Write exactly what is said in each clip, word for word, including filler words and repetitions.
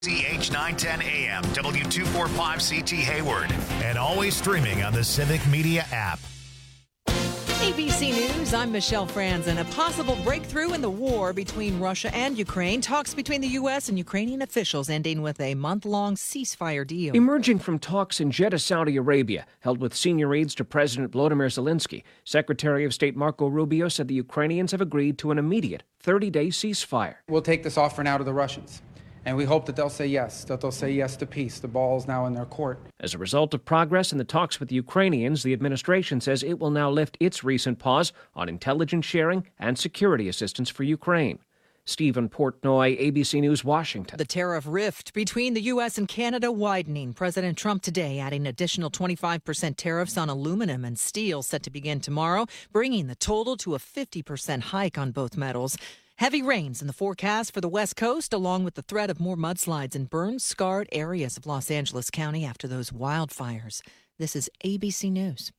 C H nine ten A M, W two forty-five C T Hayward, and always streaming on the Civic Media app. A B C News, I'm Michelle Franzen. A possible breakthrough in the war between Russia and Ukraine. Talks between the U S and Ukrainian officials ending with a month-long ceasefire deal. Emerging from talks in Jeddah, Saudi Arabia, held with senior aides to President Volodymyr Zelensky, Secretary of State Marco Rubio said the Ukrainians have agreed to an immediate thirty-day ceasefire. We'll take this offer now to the Russians. And we hope that they'll say yes, that they'll say yes to peace. The ball's now in their court. As a result of progress in the talks with the Ukrainians, the administration says it will now lift its recent pause on intelligence sharing and security assistance for Ukraine. Stephen Portnoy, A B C News, Washington. The tariff rift between the U S and Canada widening. President Trump today adding additional twenty-five percent tariffs on aluminum and steel set to begin tomorrow, bringing the total to a fifty percent hike on both metals. Heavy rains in the forecast for the West Coast, along with the threat of more mudslides in burn-scarred areas of Los Angeles County after those wildfires. This is A B C News.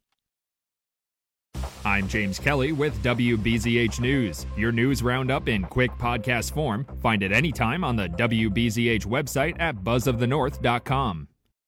I'm James Kelly with W B Z H News. Your news roundup in quick podcast form. Find it anytime on the W B Z H website at buzz of the north dot com.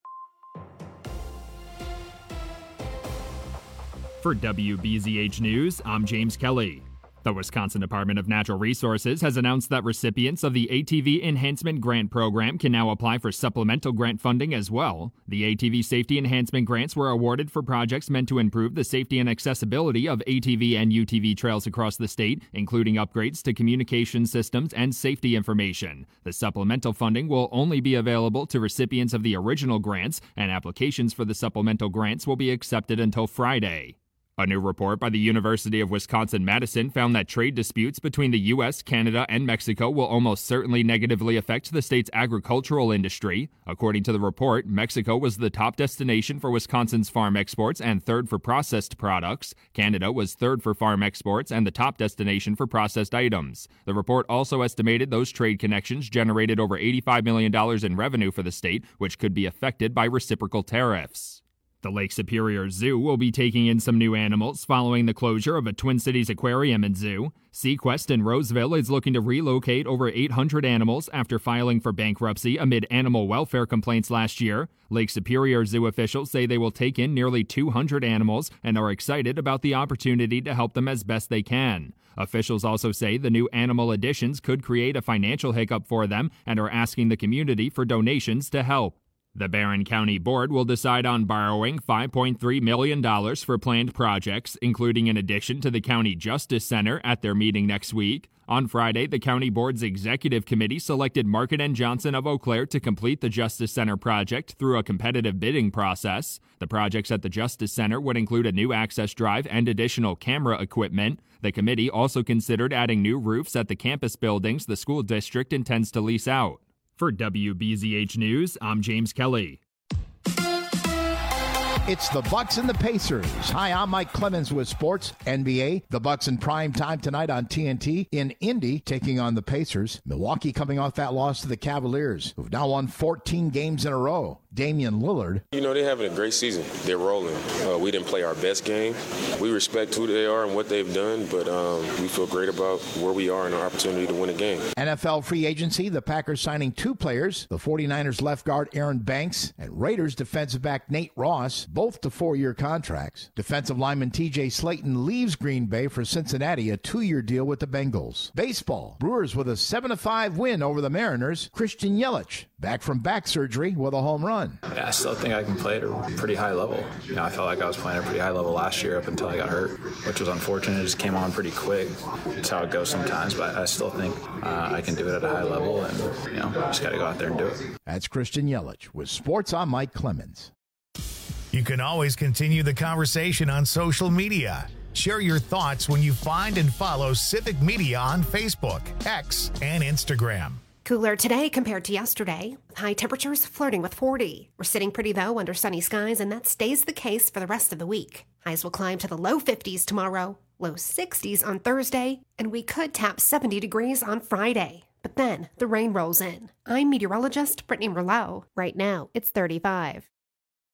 For W B Z H News, I'm James Kelly. The Wisconsin Department of Natural Resources has announced that recipients of the A T V Enhancement Grant Program can now apply for supplemental grant funding as well. The A T V Safety Enhancement Grants were awarded for projects meant to improve the safety and accessibility of A T V and U T V trails across the state, including upgrades to communication systems and safety information. The supplemental funding will only be available to recipients of the original grants, and applications for the supplemental grants will be accepted until Friday. A new report by the University of Wisconsin-Madison found that trade disputes between the U S, Canada, and Mexico will almost certainly negatively affect the state's agricultural industry. According to the report, Mexico was the top destination for Wisconsin's farm exports and third for processed products. Canada was third for farm exports and the top destination for processed items. The report also estimated those trade connections generated over eighty-five million dollars in revenue for the state, which could be affected by reciprocal tariffs. The Lake Superior Zoo will be taking in some new animals following the closure of a Twin Cities aquarium and zoo. Sequest in Roseville is looking to relocate over eight hundred animals after filing for bankruptcy amid animal welfare complaints last year. Lake Superior Zoo officials say they will take in nearly two hundred animals and are excited about the opportunity to help them as best they can. Officials also say the new animal additions could create a financial hiccup for them and are asking the community for donations to help. The Barron County Board will decide on borrowing five point three million dollars for planned projects, including an addition to the County Justice Center at their meeting next week. On Friday, the County Board's Executive Committee selected Market and Johnson of Eau Claire to complete the Justice Center project through a competitive bidding process. The projects at the Justice Center would include a new access drive and additional camera equipment. The committee also considered adding new roofs at the campus buildings the school district intends to lease out. For W B Z H News, I'm James Kelly. It's the Bucks and the Pacers. Hi, I'm Mike Clemens with Sports N B A. The Bucks in prime time tonight on T N T in Indy, taking on the Pacers. Milwaukee coming off that loss to the Cavaliers, who've now won fourteen games in a row. Damian Lillard. You know, they're having a great season. They're rolling. Uh, we didn't play our best game. We respect who they are and what they've done, but um, we feel great about where we are and our opportunity to win a game. N F L free agency, the Packers signing two players, the 49ers left guard Aaron Banks and Raiders defensive back Nate Ross, both to four-year contracts. Defensive lineman T J Slayton leaves Green Bay for Cincinnati, a two-year deal with the Bengals. Baseball, Brewers with a seven to five win over the Mariners. Christian Yelich, back from back surgery with a home run. Yeah, I still think I can play at a pretty high level. You know, I felt like I was playing at a pretty high level last year up until I got hurt, which was unfortunate. It just came on pretty quick. That's how it goes sometimes, but I still think uh, I can do it at a high level, and, you know, just got to go out there and do it. That's Christian Yelich with Sports. I'm Mike Clemens. You can always continue the conversation on social media. Share your thoughts when you find and follow Civic Media on Facebook, X, and Instagram. Cooler today compared to yesterday, with high temperatures flirting with forty. We're sitting pretty, though, under sunny skies, and that stays the case for the rest of the week. Highs will climb to the low fifties tomorrow, low sixties on Thursday, and we could tap seventy degrees on Friday. But then the rain rolls in. I'm meteorologist Brittany Merlot. Right now, it's thirty-five.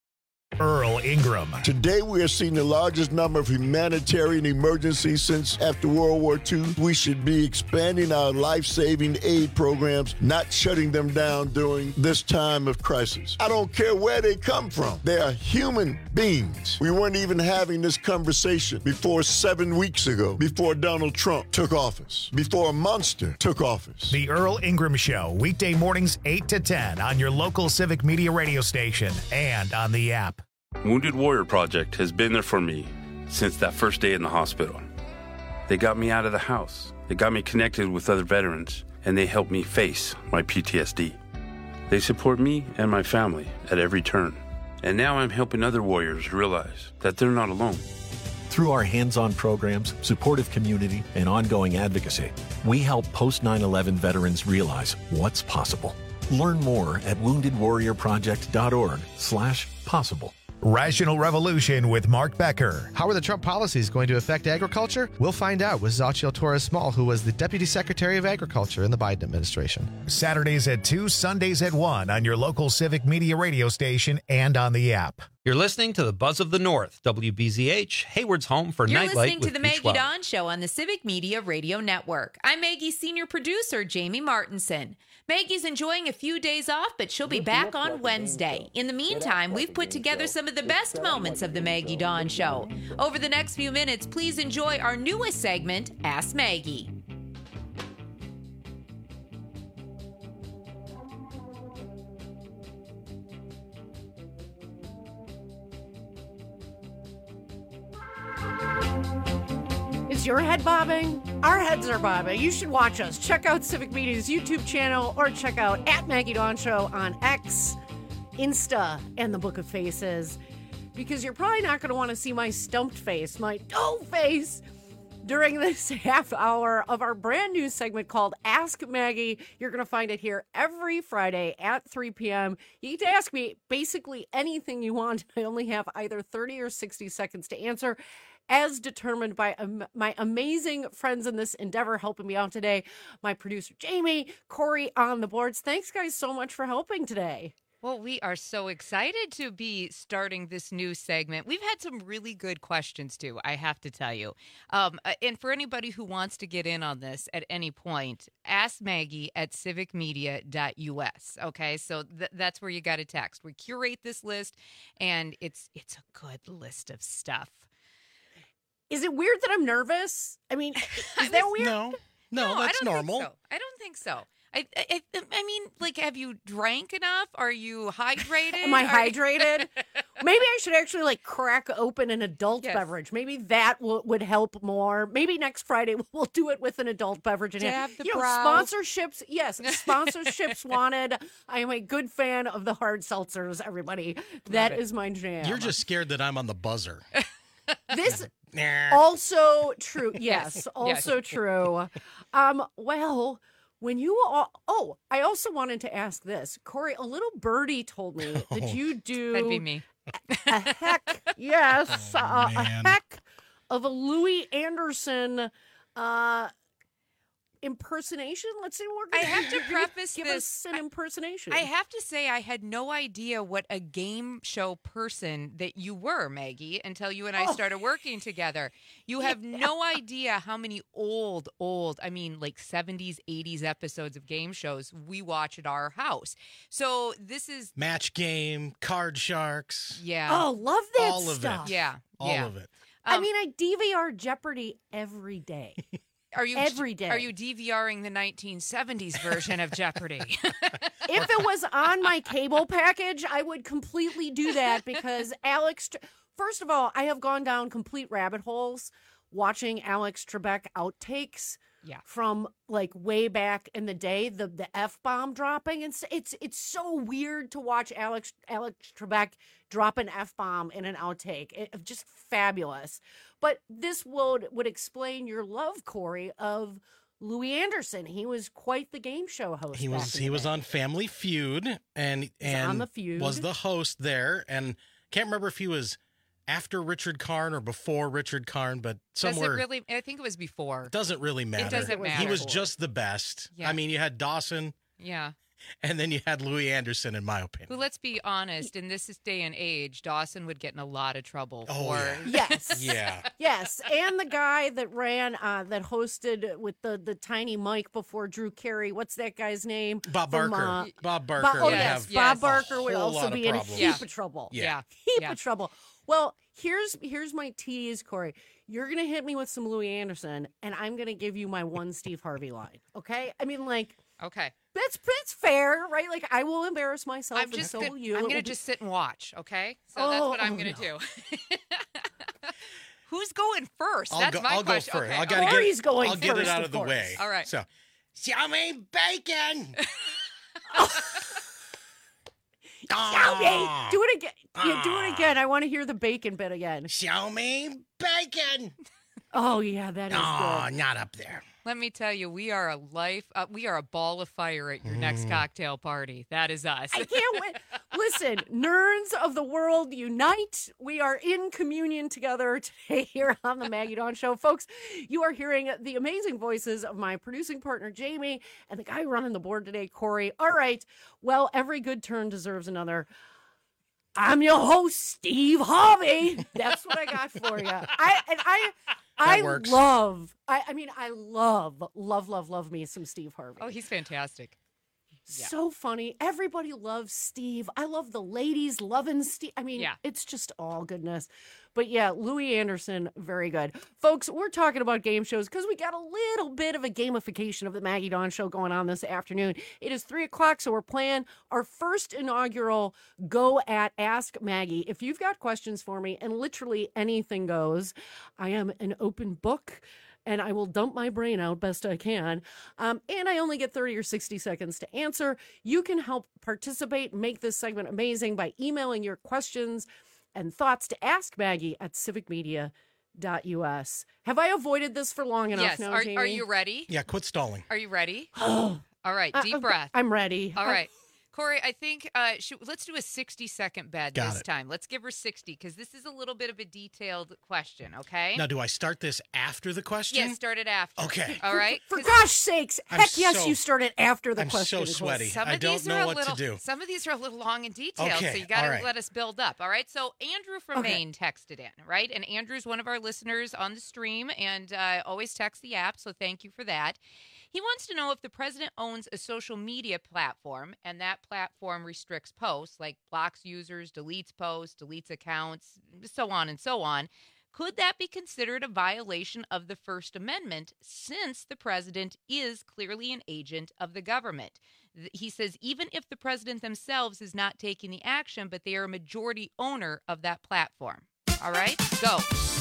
Earl Ingram. Today we are seeing the largest number of humanitarian emergencies since after World War Two. We should be expanding our life-saving aid programs, not shutting them down during this time of crisis. I don't care where they come from. They are human beings. We weren't even having this conversation before seven weeks ago, before Donald Trump took office, before a monster took office. The Earl Ingram Show, weekday mornings eight to ten on your local Civic Media radio station and on the app. Wounded Warrior Project has been there for me since that first day in the hospital. They got me out of the house. They got me connected with other veterans, and they helped me face my P T S D. They support me and my family at every turn. And now I'm helping other warriors realize that they're not alone. Through our hands-on programs, supportive community, and ongoing advocacy, we help post nine eleven veterans realize what's possible. Learn more at woundedwarriorproject.org slash possible. Rational Revolution with Mark Becker. How are the Trump policies going to affect agriculture? We'll find out with Xochitl Torres-Small, who was the Deputy Secretary of Agriculture in the Biden administration. Saturdays at two, Sundays at one on your local Civic Media radio station and on the app. You're listening to the Buzz of the North, W B Z H, Hayward's home for You're Nightlight listening to with the Beach Maggie Wild. Dawn Show on the Civic Media Radio Network. I'm Maggie's senior producer, Jamie Martinson. Maggie's enjoying a few days off, but she'll be back on Wednesday. In the meantime, we've put together some of the best moments of the Maggie Dawn Show. Over the next few minutes, please enjoy our newest segment, Ask Maggie. Is your head bobbing? Our heads are bobbing. You should watch us. Check out Civic Media's YouTube channel or check out at Maggie Dawn Show on X, Insta, and the Book of Faces. Because you're probably not going to want to see my stumped face, my dough face, during this half hour of our brand new segment called Ask Maggie. You're going to find it here every Friday at three p.m. You get to ask me basically anything you want. I only have either thirty or sixty seconds to answer, as determined by um, my amazing friends in this endeavor helping me out today. My producer, Jamie, Corey on the boards. Thanks, guys, so much for helping today. Well, we are so excited to be starting this new segment. We've had some really good questions, too, I have to tell you. Um, and for anybody who wants to get in on this at any point, ask Maggie at civic media dot u s. Okay, so th- that's where you got to text. We curate this list, and it's it's a good list of stuff. Is it weird that I'm nervous? I mean, is that weird? No, no, no that's I don't normal. Think so. I don't think so. I, I I mean, like, have you drank enough? Are you hydrated? Am I Are hydrated? Maybe I should actually, like, crack open an adult yes. beverage. Maybe that w- would help more. Maybe next Friday we'll do it with an adult beverage. And Dab the you know, brow. sponsorships, yes, sponsorships wanted. I am a good fan of the hard seltzers, everybody. That is my jam. You're just scared that I'm on the buzzer. This also true. Yes, also Yes. true. Um, well, when you all, oh, I also wanted to ask this, Corey. A little birdie told me that Oh, you do That'd be me. a heck, yes, Oh, uh, a man. heck of a Louis Anderson uh, impersonation. Let's see. We're I gonna, have to you're gonna preface give this. us an impersonation. I have to say, I had no idea what a game show person that you were, Maggie, until you and I Oh. started working together. You have no idea how many old, old, I mean, like seventies, eighties episodes of game shows we watch at our house. So this is, Match Game, Card Sharks, yeah. Oh, love that all of stuff. it. Yeah. All yeah. of it. I Um, mean, I D V R Jeopardy every day. Are you every day. Are you DVRing the nineteen seventies version of Jeopardy? If it was on my cable package, I would completely do that because Alex, first of all, I have gone down complete rabbit holes watching Alex Trebek outtakes Yeah. from like way back in the day, the the F-bomb dropping. And it's it's so weird to watch Alex Alex Trebek drop an F-bomb in an outtake. It, just fabulous. But this would would explain your love, Corey, of Louis Anderson. He was quite the game show host. He was back in he the was day. on Family Feud and and on The Feud. was the host there, and can't remember if he was after Richard Karn or before Richard Karn, but somewhere. Does it really? I think it was before. Doesn't really matter. doesn't He was matter. just the best. Yeah. I mean, you had Dawson. Yeah. And then you had Louis Anderson, in my opinion. Well, let's be honest. In this day and age, Dawson would get in a lot of trouble. Oh, for... yeah. Yes. Yeah. Yes. And the guy that ran, uh, that hosted with the, the tiny mic before Drew Carey. What's that guy's name? Bob From, Barker. uh, Bob Barker. Bob, oh, would yes. have Bob a Barker would whole also lot be of in a problems. heap Yeah. of trouble. Yeah. Yeah. Heap Yeah. of trouble. Well, here's here's my tease, Corey. You're going to hit me with some Louis Anderson, and I'm going to give you my one Steve Harvey line. Okay? I mean, like, Okay. that's that's fair, right? Like, I will embarrass myself, I'm and just so gonna, will you. I'm It gonna will be- just sit and watch, okay? So that's Oh, what I'm oh, gonna no. do. Who's going first? I'll That's go, my I'll question. go first. Okay. I'll gotta Corey's get, going I'll get it first, out of of the course. way. All right. So, show me bacon. Show me. Do it again. Yeah, do it again. I want to hear the bacon bit again. Show me bacon. Oh, yeah, that is Oh, good. not up there. Let me tell you, we are a life. Uh, we are a ball of fire at your next cocktail party. That is us. I can't wait. Listen, nerds of the world unite. We are in communion together today here on the Maggie Dawn Show. Folks, you are hearing the amazing voices of my producing partner, Jamie, and the guy running the board today, Corey. All right. Well, every good turn deserves another. I'm your host, Steve Harvey. That's what I got for you. I and I I works. love I, I mean I love love love love me some Steve Harvey. Oh, he's fantastic. Yeah. So funny. Everybody loves Steve. I love the ladies loving Steve. I mean, Yeah. it's just all goodness. But yeah, Louis Anderson, very good. Folks, we're talking about game shows because we got a little bit of a gamification of the Maggie Dawn Show going on this afternoon. It is three o'clock, so we're playing our first inaugural Go at Ask Maggie. If you've got questions for me, and literally anything goes, I am an open book. And I will dump my brain out best I can. Um, and I only get thirty or sixty seconds to answer. You can help participate and make this segment amazing by emailing your questions and thoughts to Ask Maggie at civic media dot u s. Have I avoided this for long enough Yes. now, Are, Jamie? are you ready? Yeah, quit stalling. Are you ready? Oh. All right. Uh, Deep uh, breath. I'm ready. All right. Corey, I think uh, should, let's do a sixty second bed Got this it. time. Let's give her sixty because this is a little bit of a detailed question, okay? Now, do I start this after the question? Yeah, start it after. Okay. All right? For 'Cause gosh sakes, I'm heck yes, so- you started after the I'm question. so sweaty. Some I of don't these know are a what little, to do. Some of these are a little long and detailed, Okay, so you got to all right. let us build up. All right. So Andrew from Okay. Maine texted in, right? And Andrew's one of our listeners on the stream and uh, always texts the app, so thank you for that. He wants to know if the president owns a social media platform and that platform restricts posts, like blocks users, deletes posts, deletes accounts, so on and so on. Could that be considered a violation of the First Amendment since the president is clearly an agent of the government? Th- He says even if the president themselves is not taking the action, but they are a majority owner of that platform. All right, go.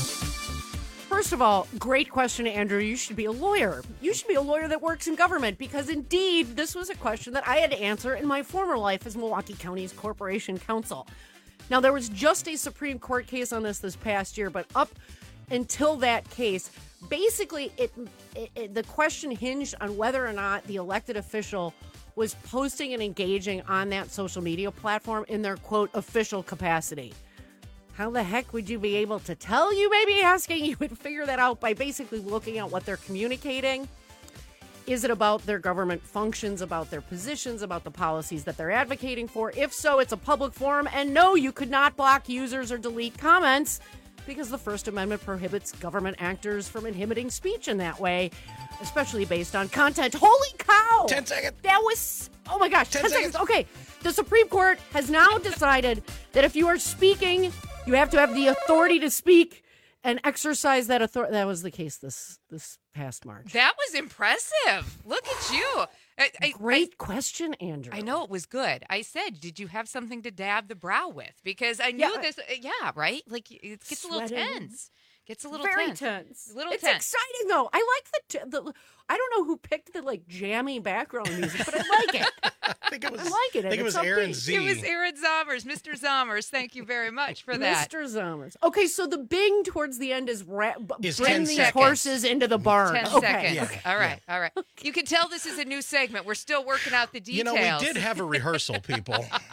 First of all, great question, Andrew. You should be a lawyer. You should be a lawyer that works in government because, indeed, this was a question that I had to answer in my former life as Milwaukee County's Corporation Counsel. Now, there was just a Supreme Court case on this this past year, but up until that case, basically, it, it, it the question hinged on whether or not the elected official was posting and engaging on that social media platform in their, quote, official capacity. How the heck would you be able to tell? You may be asking. You would figure that out by basically looking at what they're communicating. Is it about their government functions, about their positions, about the policies that they're advocating for? If so, it's a public forum. And no, you could not block users or delete comments because the First Amendment prohibits government actors from inhibiting speech in that way, especially based on content. Holy cow! Ten seconds. That was, oh my gosh, Ten ten, seconds. seconds. Okay, the Supreme Court has now decided that if you are speaking, you have to have the authority to speak and exercise that authority. That was the case this this past March. That was impressive. Look at you. I, I, Great question, Andrew. I know it was good. I said, did you have something to dab the brow with? Because I knew Yeah, I- this. Yeah, right? Like, it gets a little Sweating. tense. Gets a little Very tense. tense. A little it's tense. exciting though. I like the, t- the. I don't know who picked the like jammy background music, but I like it. I think it was, I like it. I think it It's was Aaron upbeat. Z. It was Aaron Zommers, Mister Zommers. Thank you very much for that. Mister Zommers. Okay, so the bing towards the end is ra- b- Is bring ten these seconds. horses into the barn. Ten okay. seconds. Yeah. All right, all right. You can tell this is a new segment. We're still working out the You details. know, we did have a rehearsal, people.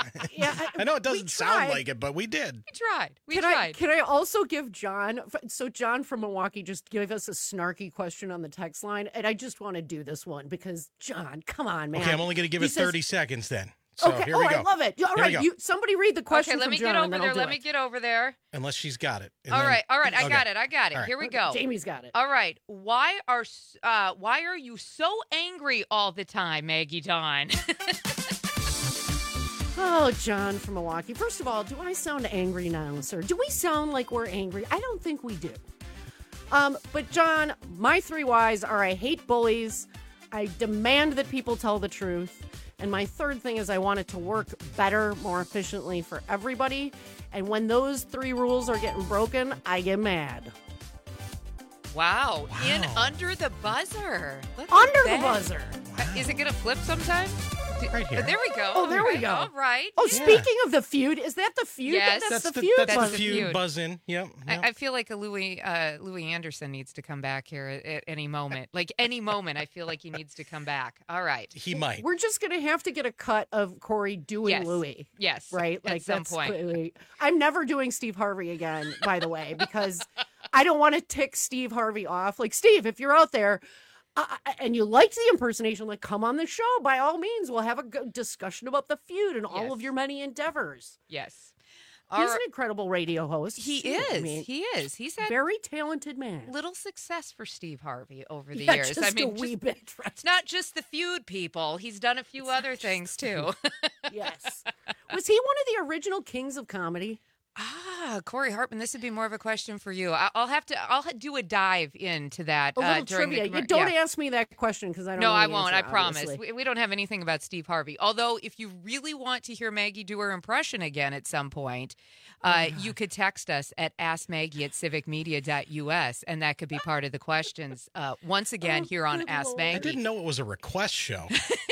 Yeah, I, I know it doesn't sound like it, but we did. We tried. We can tried. I, can I also give John, so John from Milwaukee just gave us a snarky question on the text line, and I just want to do this one because, John, come on, man. Okay, I'm only going to give He it says- thity seconds then. So okay, here oh, we go. I love it. All Here we right, go. you, somebody read the question Okay, let from me John, get and over then there. I'll do Let it. me get over there. Unless she's got it. And All then- right, all right, I Okay. got it. I got it. All right. Here we go. Jamie's got it. All right. Why are s- uh why are you so angry all the time, Maggie Dawn? Oh, John from Milwaukee. First of all, do I sound angry now, sir? Do we sound like we're angry? I don't think we do. Um, but John, my three whys are I hate bullies, I demand that people tell the truth, and my third thing is I want it to work better, more efficiently for everybody. And when those three rules are getting broken, I get mad. Wow. In under the buzzer. Look Under at the that. buzzer. Uh, Is it going to flip sometime? D- Right here. uh, There we go. Oh, there we Okay. go. All right. Oh, Yeah. speaking of the feud, is that the feud? Yes. That's, That's the, the, feud. that's the buzzer. feud feud. buzz in. Yep. yep. I, I feel like a Louis uh, Louis Anderson needs to come back here at, at any moment. Like any moment, I feel like he needs to come back. All right. he might. We're just gonna have to get a cut of Corey doing Yes. Louis. Yes. Right? At Like some that's point. clearly- I'm never doing Steve Harvey again, by the way, because I don't want to tick Steve Harvey off. Like, Steve, if you're out there uh, and you liked the impersonation, like, come on the show. By all means, we'll have a good discussion about the feud and all Yes. of your many endeavors. Yes. He's All an right. incredible radio host. He too. I is. mean, He is. He's had very talented man. little success for Steve Harvey over the Yeah, years. just I mean, a wee just- bit. Right? it's not just the feud, people. He's done a few other things too. Yes. Was he one of the original kings of comedy? Ah, Corey Hartman, this would be more of a question for you. I- I'll have to. I'll ha- do a dive into that A uh, little during trivia. the. You commer- don't yeah. ask me that question because I don't No, know I the won't. answer, I promise. obviously. We, we don't have anything about Steve Harvey. Although, if you really want to hear Maggie do her impression again at some point, uh, you could text us at ask maggie at civic media dot u s, and that could be part of the questions uh, once again Oh, here on good Ask Lord. I Maggie. didn't know it was a request show.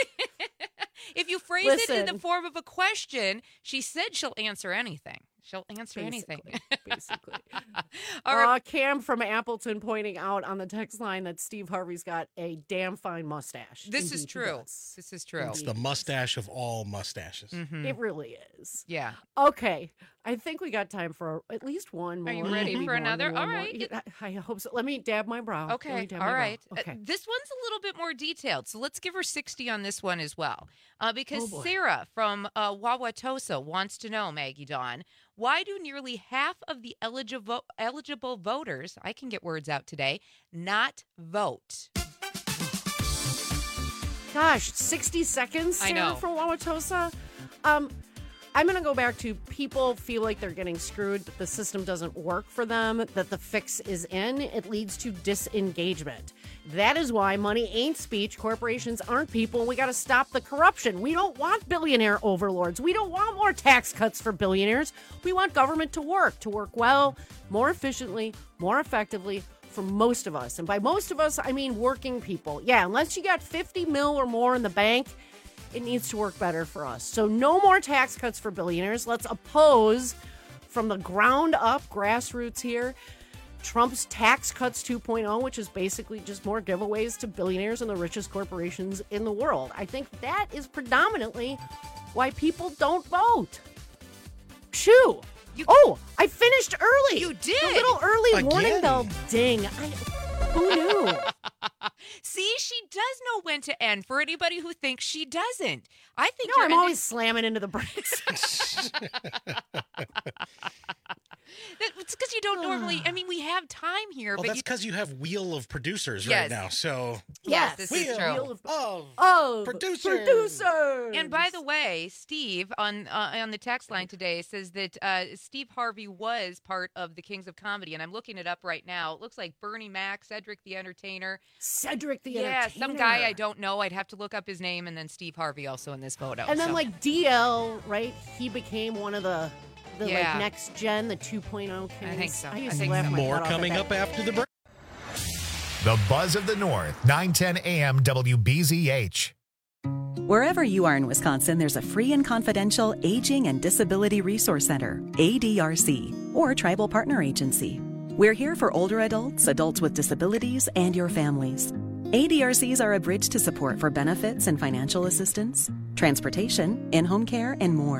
If you phrase it in the Listen. form of a question, she said she'll answer anything. She'll answer anything. Basically. All right. Uh, Cam from Appleton pointing out on the text line that Steve Harvey's got a damn fine mustache. This is Indeed, he true. does. This is true. It's the mustache of all mustaches. Mhm. It really is. Yeah. Okay. I think we got time for at least one more. Are you ready maybe for more another? than one All more. right. Yeah, I I hope so. Let me dab my brow. Let me Okay. dab All my brow. right. Uh, Okay. this one's a little bit more detailed, so let's give her sixty on this one as well. Uh, because Oh, boy. Sarah from uh, Wauwatosa wants to know, Maggie Dawn, why do nearly half of the eligible eligible voters, I can get words out today, not vote? Gosh, sixty seconds, I Sarah know. from Wauwatosa. Um, I'm going to go back to people feel like they're getting screwed, that the system doesn't work for them, that the fix is in. It leads to disengagement. That is why money ain't speech. Corporations aren't people. We got to stop the corruption. We don't want billionaire overlords. We don't want more tax cuts for billionaires. We want government to work, to work well, more efficiently, more effectively for most of us. And by most of us, I mean working people. Yeah, unless you got fifty mil or more in the bank, it needs to work better for us. So no more tax cuts for billionaires. Let's oppose from the ground up, grassroots here, Trump's Tax Cuts two point oh, which is basically just more giveaways to billionaires and the richest corporations in the world. I think that is predominantly why people don't vote. Shoo! You- oh, I finished early. You did. The little early warning Again. bell ding. I, who knew? See, she does know when to end for anybody who thinks she doesn't. I think No, you're I'm ending- always slamming into the brakes. That- It's because you don't normally. I mean, we have time here, Well, but that's you, because you have wheel of producers Yes. right now. So yes, this wheel is true. Wheel of, of of producers. producers. And by the way, Steve on uh, on the text line today says that uh, Steve Harvey was part of the Kings of Comedy, and I'm looking it up right now. It looks like Bernie Mac, Cedric the Entertainer, Cedric the yeah, Entertainer. some guy I don't know. I'd have to look up his name, and then Steve Harvey also in this photo. And then so- like D L, right? He became one of the the Yeah. like next gen, the two point oh kings. I think so. I used I to think laugh so. my more butt off at coming that. up after the break. The Buzz of the North, nine ten A M W B Z H. Wherever you are in Wisconsin, there's a free and confidential Aging and Disability Resource Center, A D R C, or Tribal Partner Agency. We're here for older adults, adults with disabilities, and your families. A D R Cs are a bridge to support for benefits and financial assistance, transportation, in-home care, and more.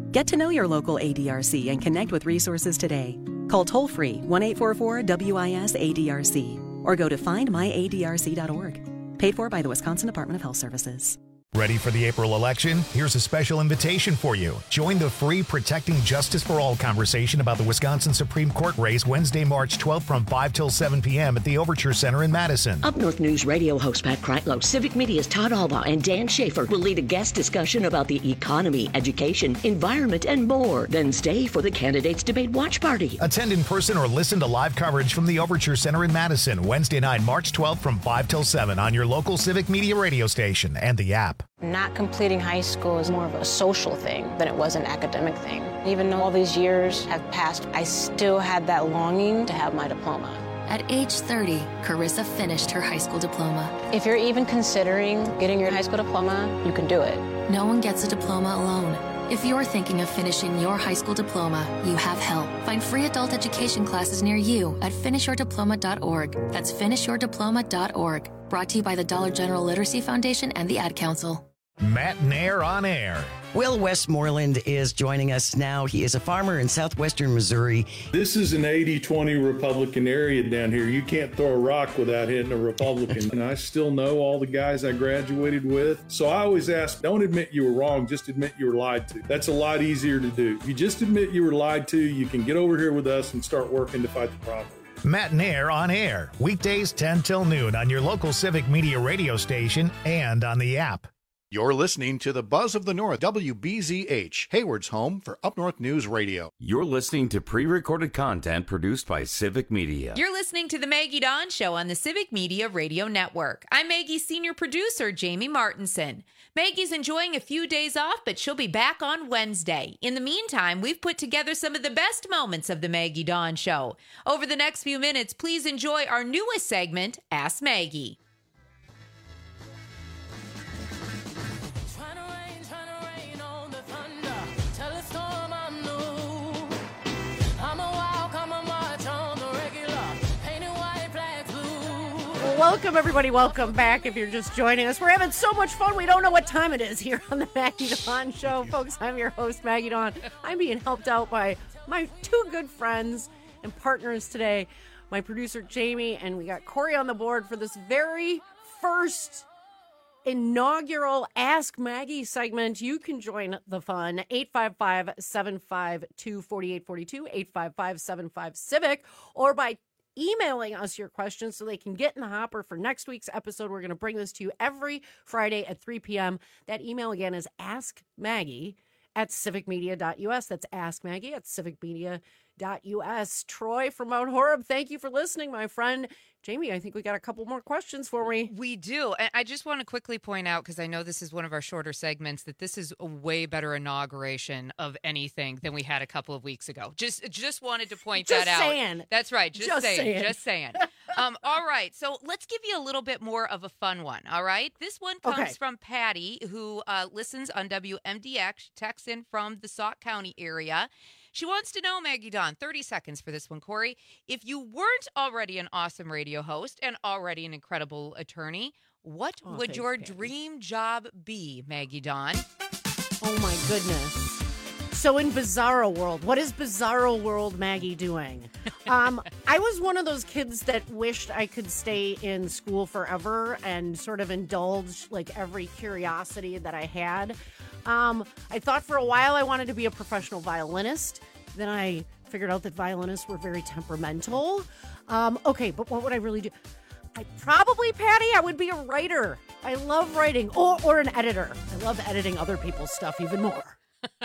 Get to know your local A D R C and connect with resources today. Call toll-free one eight four four W I S A D R C or go to find my A D R C dot org. Paid for by the Wisconsin Department of Health Services. Ready for the April election? Here's a special invitation for you. Join the free Protecting Justice for All conversation about the Wisconsin Supreme Court race Wednesday, March twelfth from five till seven p.m. at the Overture Center in Madison. Up North News radio host Pat Kreitlow, Civic Media's Todd Alba, and Dan Schaefer will lead a guest discussion about the economy, education, environment, and more. Then stay for the Candidates Debate Watch Party. Attend in person or listen to live coverage from the Overture Center in Madison, Wednesday night, March twelfth from five till seven on your local Civic Media radio station and the app. Not completing high school is more of a social thing than it was an academic thing. Even though all these years have passed, I still had that longing to have my diploma. At age thirty, Carissa finished her high school diploma. If you're even considering getting your high school diploma, you can do it. No one gets a diploma alone. If you're thinking of finishing your high school diploma, you have help. Find free adult education classes near you at finish your diploma dot org. That's finish your diploma dot org. Brought to you by the Dollar General Literacy Foundation and the Ad Council. Matt Nair on air. Will Westmoreland is joining us now. He is a farmer in southwestern Missouri. This is an eighty twenty Republican area down here. You can't throw a rock without hitting a Republican. And I still know all the guys I graduated with. So I always ask, don't admit you were wrong, just admit you were lied to. That's a lot easier to do. If you just admit you were lied to, you can get over here with us and start working to fight the problem. Matt Nair on air. Weekdays ten till noon on your local Civic Media radio station and on the app. You're listening to the Buzz of the North, W B Z H, Hayward's home for Up North News Radio. You're listening to pre-recorded content produced by Civic Media. You're listening to the Maggie Dawn Show on the Civic Media Radio Network. I'm Maggie's senior producer, Jamie Martinson. Maggie's enjoying a few days off, but she'll be back on Wednesday. In the meantime, we've put together some of the best moments of the Maggie Dawn Show. Over the next few minutes, please enjoy our newest segment, Ask Maggie. Welcome, everybody. Welcome back. If you're just joining us, we're having so much fun. We don't know what time it is here on the Maggie Dawn Show. Folks, I'm your host, Maggie Dawn. I'm being helped out by my two good friends and partners today, my producer, Jamie, and we got Corey on the board for this very first inaugural Ask Maggie segment. You can join the fun. eight five five, seven five two, four eight four two, eight five five, seven five, CIVIC, or by emailing us your questions so they can get in the hopper for next week's episode. We're going to bring this to you every Friday at three p.m. That email again is askmaggie at civic media dot u s. That's askmaggie at civic media dot u s. Troy from Mount Horeb, thank you for listening, my friend. Jamie, I think we got a couple more questions for me. We do. And I just want to quickly point out, because I know this is one of our shorter segments, that this is a way better inauguration of anything than we had a couple of weeks ago. Just just wanted to point just that saying. out. That's right. Just, just saying, saying. Just saying. um, all right. So let's give you a little bit more of a fun one. All right. This one comes okay. from Patty, who uh, listens on W M D X. She texts in from the Sauk County area. She wants to know, Maggie Dawn, thirty seconds for this one, Corey. If you weren't already an awesome radio host and already an incredible attorney, what oh, would thanks, your Patty. dream job be, Maggie Dawn? Oh, my goodness. So in Bizarro World, what is Bizarro World Maggie doing? Um, I was one of those kids that wished I could stay in school forever and sort of indulge like every curiosity that I had. Um, I thought for a while I wanted to be a professional violinist. Then I figured out that violinists were very temperamental. Um, okay, but what would I really do? I probably, Patty, I would be a writer. I love writing. Or, or an editor. I love editing other people's stuff even more.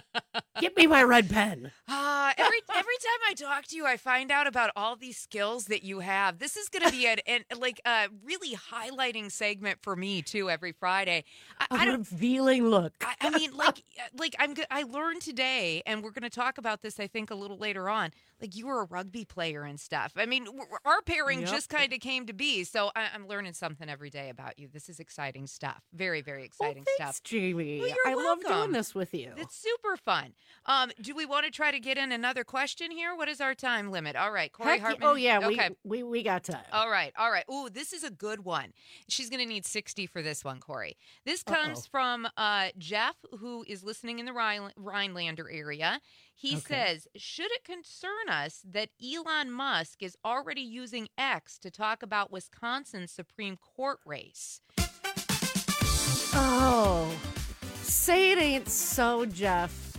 Give me my red pen. Uh, every every time I talk to you, I find out about all these skills that you have. This is going to be an, an like a really highlighting segment for me too. Every Friday, I, a I don't, revealing look. I, I mean, like like I'm go- I learned today, and we're going to talk about this. I think a little later on. Like you were a rugby player and stuff. I mean, w- our pairing Yep. just kind of came to be. So I, I'm learning something every day about you. This is exciting stuff. Very very exciting well, thanks, stuff. Jamie. Well, you're I welcome. love doing this with you. It's super fun. Um, do we want to try to get in another question here? What is our time limit? All right, Corey Heck, Hartman. oh, yeah, okay. we, we, we got time. All right, all right. Ooh, this is a good one. She's going to need sixty for this one, Corey. This comes Uh-oh. from uh, Jeff, who is listening in the Rhine- Rhinelander area. He Okay. says, should it concern us that Elon Musk is already using X to talk about Wisconsin's Supreme Court race? Oh, say it ain't so, Jeff.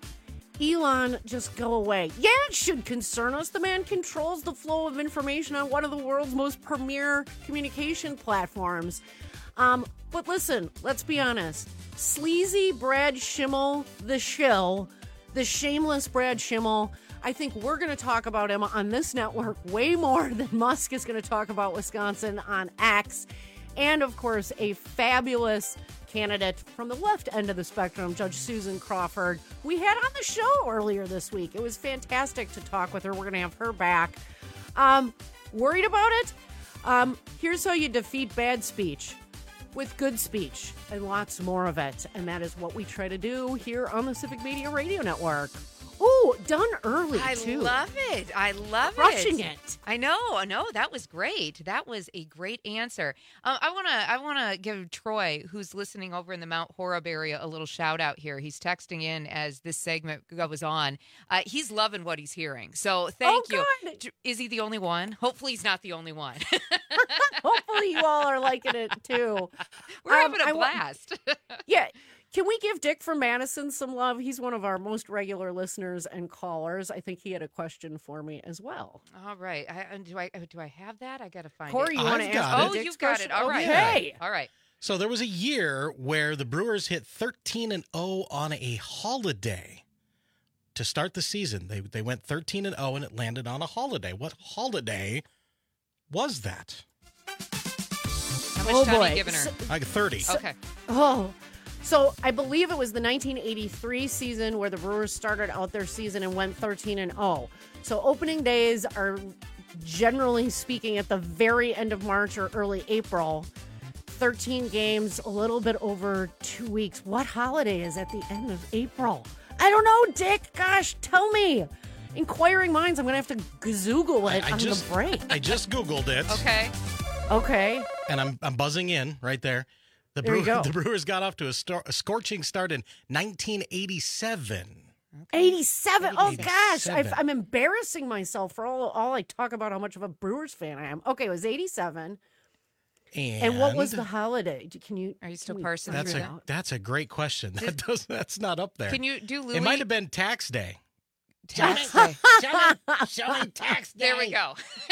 Elon, just go away. Yeah, it should concern us. The man controls the flow of information on one of the world's most premier communication platforms. Um, but listen, let's be honest. Sleazy Brad Schimmel, the shill, the shameless Brad Schimmel, I think we're going to talk about him on this network way more than Musk is going to talk about Wisconsin on X. And, of course, a fabulous candidate from the left end of the spectrum, Judge Susan Crawford, we had on the show earlier this week. It was fantastic to talk with her. We're going to have her back. Um, worried about it? Um, here's how you defeat bad speech. With good speech and lots more of it. And that is what we try to do here on the Civic Media Radio Network. Ooh, done early, I too. love it. I love Crushing it. it. I know. No, that was great. That was a great answer. Um, I want to I want to give Troy, who's listening over in the Mount Horeb area, a little shout out here. He's texting in as this segment goes on. Uh, he's loving what he's hearing. So thank Oh, you. good. Is he the only one? Hopefully he's not the only one. Hopefully you all are liking it, too. We're Um, having a I wa- blast. Yeah. Can we give Dick from Madison some love? He's one of our most regular listeners and callers. I think he had a question for me as well. All right. I, and do I do I have that? I got to find Corey, it. you want to I've ask got me it. Oh, Dick's you've got question? it. All right. Okay. All right. So there was a year where the Brewers hit thirteen and oh on a holiday to start the season. They they went thirteen and oh and it landed on a holiday. What holiday was that? How much Oh, time are boy. you giving her? So- Like thirty. Okay. Oh, so I believe it was the nineteen eighty-three season where the Brewers started out their season and went thirteen and oh. So opening days are generally speaking at the very end of March or early April. thirteen games, a little bit over two weeks. What holiday is at the end of April? I don't know, Dick. Gosh, tell me. Inquiring minds, I'm going to have to gazoogle it I on just- the break. I just Googled it. Okay. Okay. And I'm I'm buzzing in right there. The, There you Brew- go. the Brewers got off to a, star- a scorching start in nineteen eighty-seven. eighty-seven. Oh, gosh. I've, eighty-seven. I'm embarrassing myself for all, all I talk about how much of a Brewers fan I am. Okay, it was eighty-seven. And, And what was the holiday? Do- Can you? Are you still can we parsing figure That's it a out? that's a great question. That does that's not up there. Can you do Louis? It might have been tax day. Tax day. Showing tax day. There we go.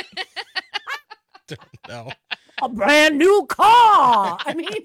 No. A brand new car. I mean,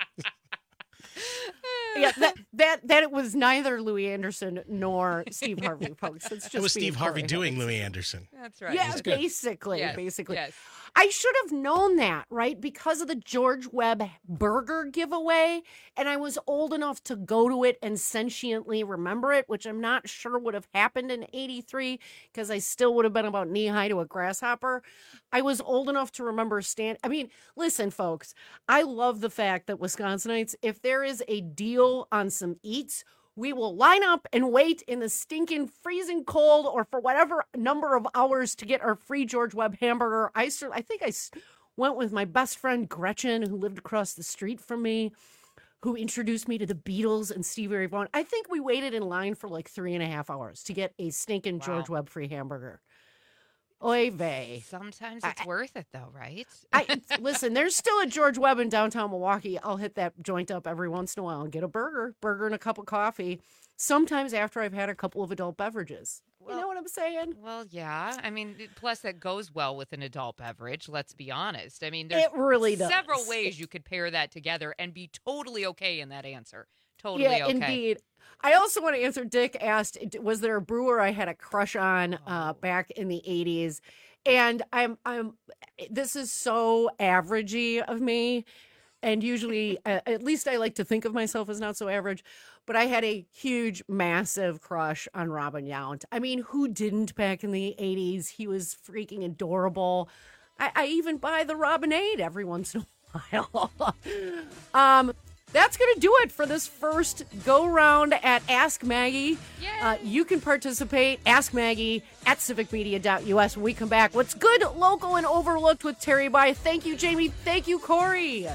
yeah, that that that it was neither Louis Anderson nor Steve Harvey, folks. It's just It was me Steve and Harvey Corey doing Hicks. Louis Anderson. That's right. Yeah, That's good. basically, Yes, basically. yes. I should have known that, right? Because of the George Webb burger giveaway. And I was old enough to go to it and sentiently remember it, which I'm not sure would have happened in eighty-three because I still would have been about knee high to a grasshopper. I was old enough to remember stand. I mean, listen, folks, I love the fact that Wisconsinites, if there is a deal on some eats, we will line up and wait in the stinking freezing cold or for whatever number of hours to get our free George Webb hamburger. I, cer- I think I s- went with my best friend Gretchen, who lived across the street from me, who introduced me to the Beatles and Stevie Ray Vaughan. I think we waited in line for like three and a half hours to get a stinking Wow. George Webb free hamburger. Oy vey. Sometimes it's worth it, though, right? I listen, there's still a George Webb in downtown Milwaukee. I'll hit that joint up every once in a while and get a burger, burger and a cup of coffee. Sometimes after I've had a couple of adult beverages. You know what I'm saying? Well, yeah. I mean, plus that goes well with an adult beverage. Let's be honest. I mean, there's It really does. several ways you could pair that together and be totally okay in that answer. Totally Yeah, okay. indeed. I also want to answer. Dick asked, was there a brewer I had a crush on uh, back in the eighties? And I'm, I'm. This is so averagey of me, and usually, uh, at least I like to think of myself as not so average. But I had a huge, massive crush on Robin Yount. I mean, who didn't back in the eighties? He was freaking adorable. I, I even buy the Robinade every once in a while. um. that's going to do it for this first go-round at Ask Maggie. Uh, you can participate, Ask Maggie, at civic media dot u s. When we come back, what's good, local, and overlooked with Terry By. Thank you, Jamie. Thank you, Corey.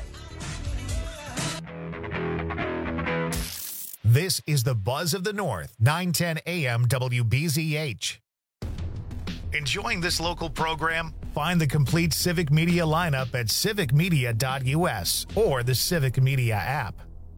This is the Buzz of the North, nine ten A M W B Z H. Enjoying this local program? Find the complete Civic Media lineup at civic media dot u s or the Civic Media app.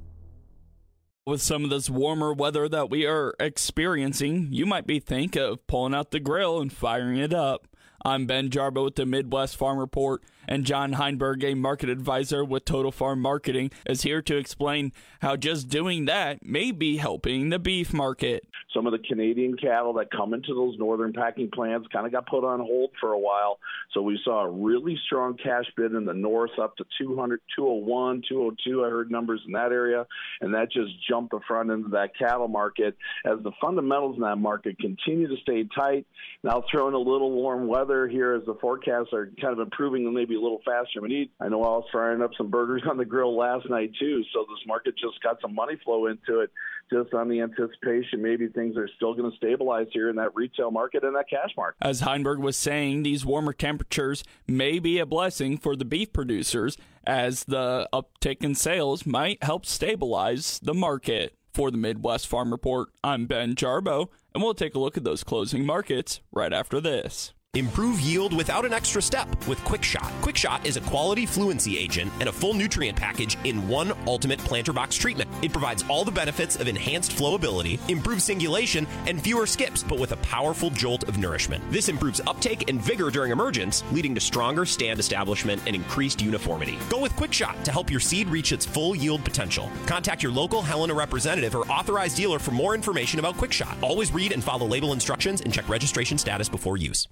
With some of this warmer weather that we are experiencing, you might be thinking of pulling out the grill and firing it up. I'm Ben Jarbo with the Midwest Farm Report, and John Heinberg, a market advisor with Total Farm Marketing, is here to explain how just doing that may be helping the beef market. Some of the Canadian cattle that come into those northern packing plants kind of got put on hold for a while. So we saw a really strong cash bid in the north up to two hundred, two oh one, two oh two. I heard numbers in that area, and that just jumped the front end of that cattle market as the fundamentals in that market continue to stay tight. Now throw in a little warm weather here as the forecasts are kind of improving and maybe a little faster. I know I was frying up some burgers on the grill last night too, so this market just got some money flow into it just on the anticipation maybe things are still going to stabilize here in that retail market and that cash market. As Heinberg was saying, these warmer temperatures may be a blessing for the beef producers as the uptick in sales might help stabilize the market. For the Midwest Farm Report, I'm Ben Jarbo, and we'll take a look at those closing markets right after this. Improve yield without an extra step with QuickShot. QuickShot is a quality fluency agent and a full nutrient package in one ultimate planter box treatment. It provides all the benefits of enhanced flowability, improved singulation, and fewer skips, but with a powerful jolt of nourishment. This improves uptake and vigor during emergence, leading to stronger stand establishment and increased uniformity. Go with QuickShot to help your seed reach its full yield potential. Contact your local Helena representative or authorized dealer for more information about QuickShot. Always read and follow label instructions and check registration status before use.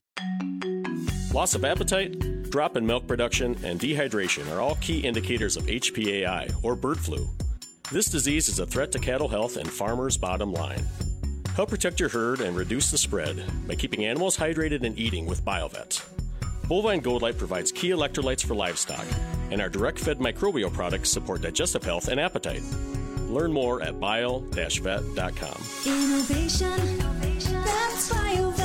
Loss of appetite, drop in milk production, and dehydration are all key indicators of H P A I, or bird flu. This disease is a threat to cattle health and farmers' bottom line. Help protect your herd and reduce the spread by keeping animals hydrated and eating with BioVet. Bovine Gold Light provides key electrolytes for livestock, and our direct-fed microbial products support digestive health and appetite. Learn more at bio dash vet dot com. Innovation, that's BioVet.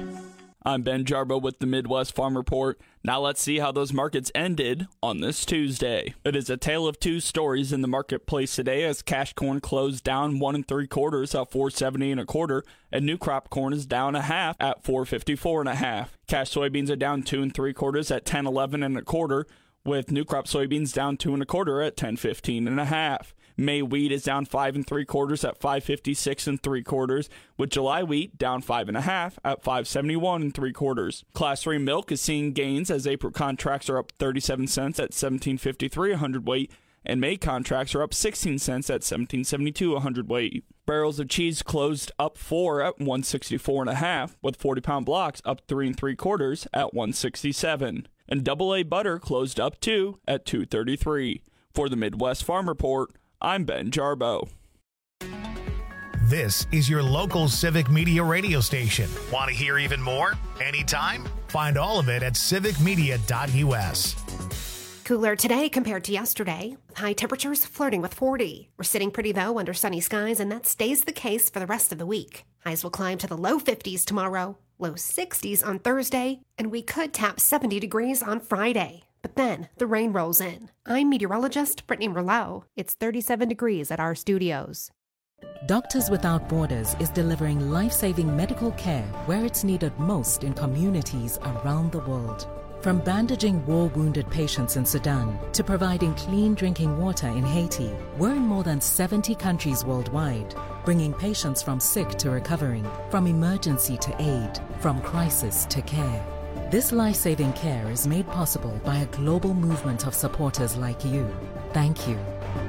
I'm Ben Jarbo with the Midwest Farm Report. Now let's see how those markets ended on this Tuesday. It is a tale of two stories in the marketplace today as cash corn closed down one and three quarters at four seventy and a quarter, and new crop corn is down a half at four fifty-four and a half. Cash soybeans are down two and three quarters at ten eleven and a quarter, with new crop soybeans down two and a quarter at ten fifteen and a half. May wheat is down five and three quarters at five fifty-six and three quarters, with July wheat down five and a half at five seventy-one and three quarters. Class three milk is seeing gains as April contracts are up thirty-seven cents at seventeen fifty-three a hundredweight, and May contracts are up sixteen cents at seventeen seventy-two a hundredweight. Barrels of cheese closed up four at one sixty-four and a half, with forty pound blocks up three and three quarters at one sixty-seven, and double A butter closed up two at two thirty-three. For the Midwest Farm Report, I'm Ben Jarbo. This is your local Civic Media radio station. Want to hear even more? Anytime? Find all of it at civic media dot u s. Cooler today compared to yesterday. High temperatures flirting with forty. We're sitting pretty, though, under sunny skies, and that stays the case for the rest of the week. Highs will climb to the low fifties tomorrow, low sixties on Thursday, and we could tap seventy degrees on Friday. But then the rain rolls in. I'm meteorologist Brittany Merlot. It's thirty-seven degrees at our studios. Doctors Without Borders is delivering life-saving medical care where it's needed most in communities around the world. From bandaging war-wounded patients in Sudan to providing clean drinking water in Haiti, we're in more than seventy countries worldwide, bringing patients from sick to recovering, from emergency to aid, from crisis to care. This life-saving care is made possible by a global movement of supporters like you. Thank you.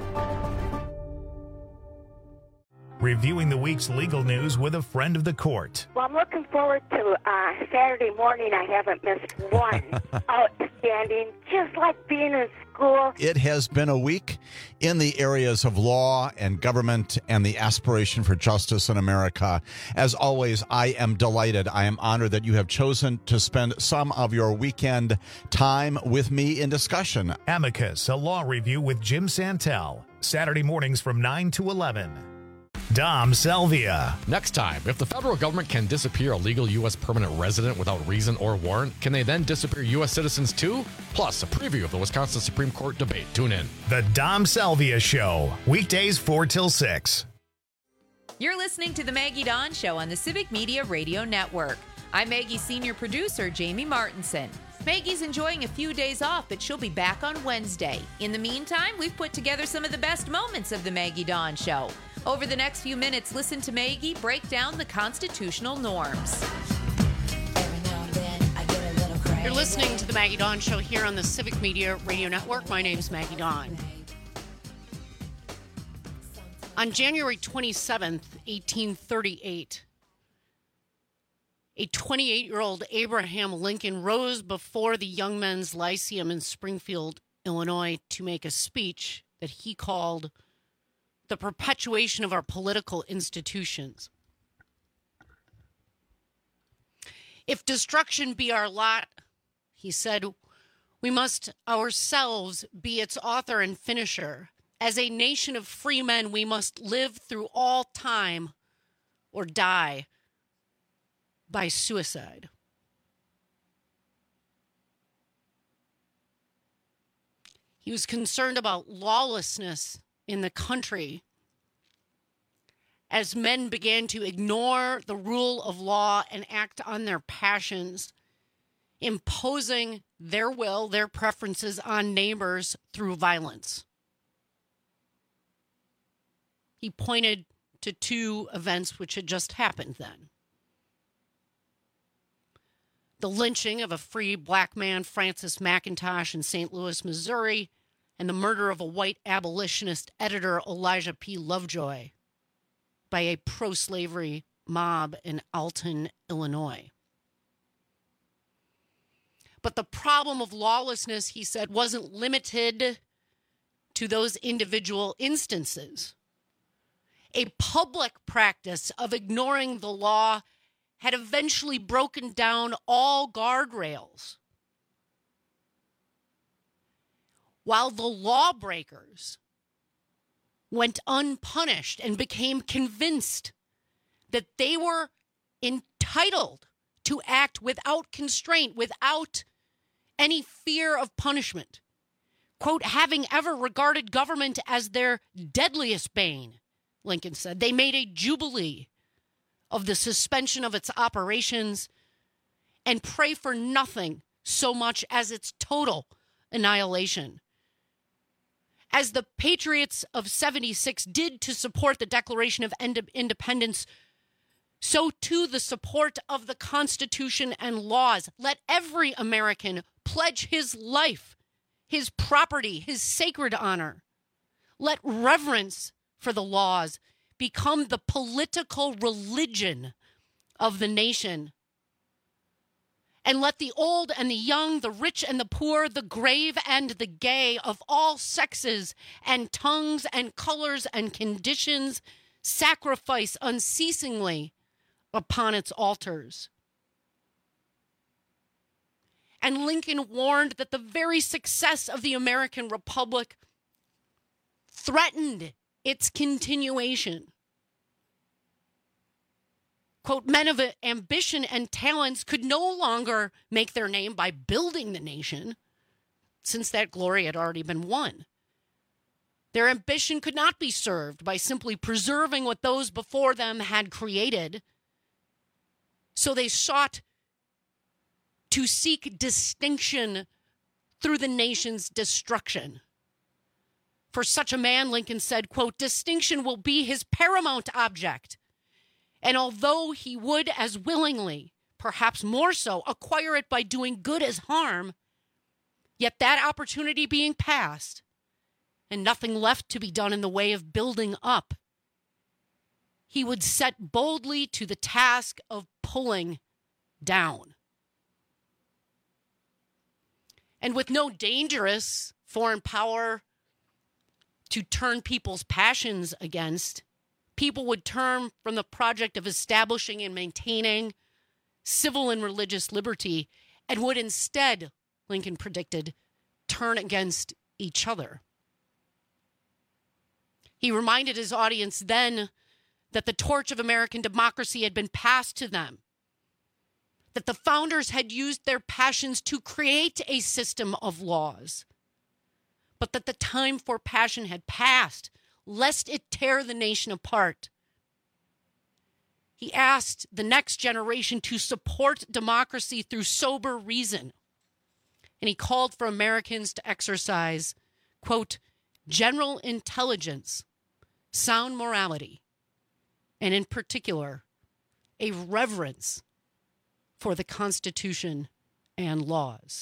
Reviewing the week's legal news with a friend of the court. Well, I'm looking forward to uh, Saturday morning. I haven't missed one. Outstanding, just like being in school. It has been a week in the areas of law and government and the aspiration for justice in America. As always, I am delighted. I am honored that you have chosen to spend some of your weekend time with me in discussion. Amicus, a law review with Jim Santel. Saturday mornings from nine to eleven. Dom Salvia. Next time, if the federal government can disappear a legal U S permanent resident without reason or warrant, can they then disappear U S citizens too? Plus, a preview of the Wisconsin Supreme Court debate. Tune in. The Dom Salvia Show. Weekdays four till six. You're listening to The Maggie Dawn Show on the Civic Media Radio Network. I'm Maggie's senior producer, Jamie Martinson. Maggie's enjoying a few days off, but she'll be back on Wednesday. In the meantime, we've put together some of the best moments of The Maggie Dawn Show. Over the next few minutes, listen to Maggie break down the constitutional norms. You're listening to The Maggie Dawn Show here on the Civic Media Radio Network. My name's Maggie Dawn. On January twenty-seventh, eighteen thirty-eight, a twenty-eight-year-old Abraham Lincoln rose before the Young Men's Lyceum in Springfield, Illinois, to make a speech that he called the perpetuation of our political institutions. If destruction be our lot, he said, we must ourselves be its author and finisher. As a nation of free men, we must live through all time or die by suicide. He was concerned about lawlessness in the country as men began to ignore the rule of law and act on their passions, imposing their will, their preferences on neighbors through violence. He pointed to two events which had just happened then. The lynching of a free black man, Francis McIntosh, in Saint Louis, Missouri, and the murder of a white abolitionist editor, Elijah P. Lovejoy, by a pro-slavery mob in Alton, Illinois. But the problem of lawlessness, he said, wasn't limited to those individual instances. A public practice of ignoring the law had eventually broken down all guardrails. While the lawbreakers went unpunished and became convinced that they were entitled to act without constraint, without any fear of punishment. Quote, having ever regarded government as their deadliest bane, Lincoln said. They made a jubilee of the suspension of its operations and pray for nothing so much as its total annihilation. As the patriots of seventy-six did to support the Declaration of Independence, so too the support of the Constitution and laws. Let every American pledge his life, his property, his sacred honor. Let reverence for the laws become the political religion of the nation. And let the old and the young, the rich and the poor, the grave and the gay, of all sexes and tongues and colors and conditions, sacrifice unceasingly upon its altars. And Lincoln warned that the very success of the American Republic threatened its continuation. Quote, men of ambition and talents could no longer make their name by building the nation, since that glory had already been won. Their ambition could not be served by simply preserving what those before them had created. So they sought to seek distinction through the nation's destruction. For such a man, Lincoln said, quote, distinction will be his paramount object. And although he would as willingly, perhaps more so, acquire it by doing good as harm, yet that opportunity being past, and nothing left to be done in the way of building up, he would set boldly to the task of pulling down. And with no dangerous foreign power to turn people's passions against, people would turn from the project of establishing and maintaining civil and religious liberty and would instead, Lincoln predicted, turn against each other. He reminded his audience then that the torch of American democracy had been passed to them, that the founders had used their passions to create a system of laws, but that the time for passion had passed, lest it tear the nation apart. He asked the next generation to support democracy through sober reason, and he called for Americans to exercise, quote, general intelligence, sound morality, and in particular, a reverence for the Constitution and laws.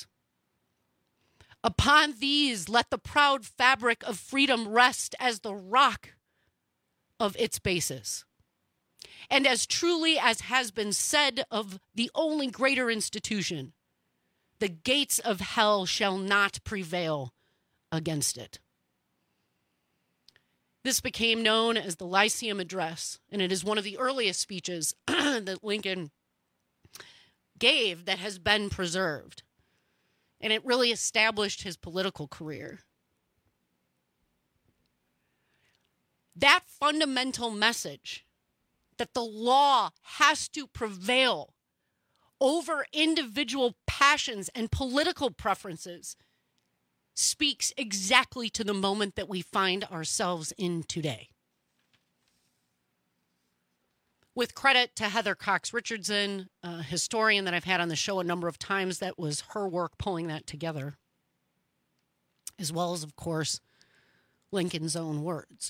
Upon these, let the proud fabric of freedom rest as the rock of its basis. And as truly as has been said of the only greater institution, the gates of hell shall not prevail against it. This became known as the Lyceum Address, and it is one of the earliest speeches that Lincoln gave that has been preserved. And it really established his political career. That fundamental message that the law has to prevail over individual passions and political preferences speaks exactly to the moment that we find ourselves in today. With credit to Heather Cox Richardson, a historian that I've had on the show a number of times, that was her work pulling that together, as well as, of course, Lincoln's own words.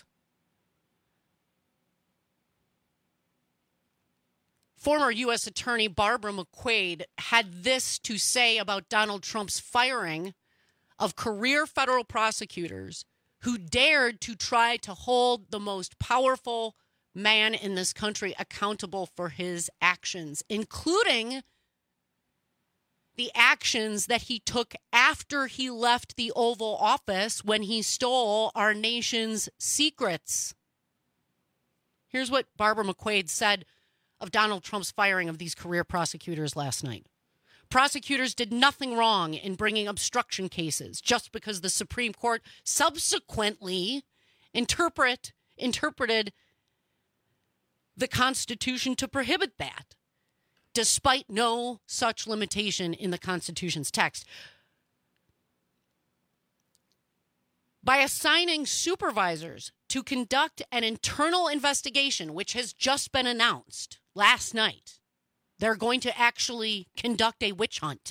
Former U S Attorney Barbara McQuade had this to say about Donald Trump's firing of career federal prosecutors who dared to try to hold the most powerful man in this country accountable for his actions, including the actions that he took after he left the Oval Office when he stole our nation's secrets. Here's what Barbara McQuade said of Donald Trump's firing of these career prosecutors last night. Prosecutors did nothing wrong in bringing obstruction cases just because the Supreme Court subsequently interpret, interpreted the Constitution to prohibit that, despite no such limitation in the Constitution's text. By assigning supervisors to conduct an internal investigation, which has just been announced last night, they're going to actually conduct a witch hunt.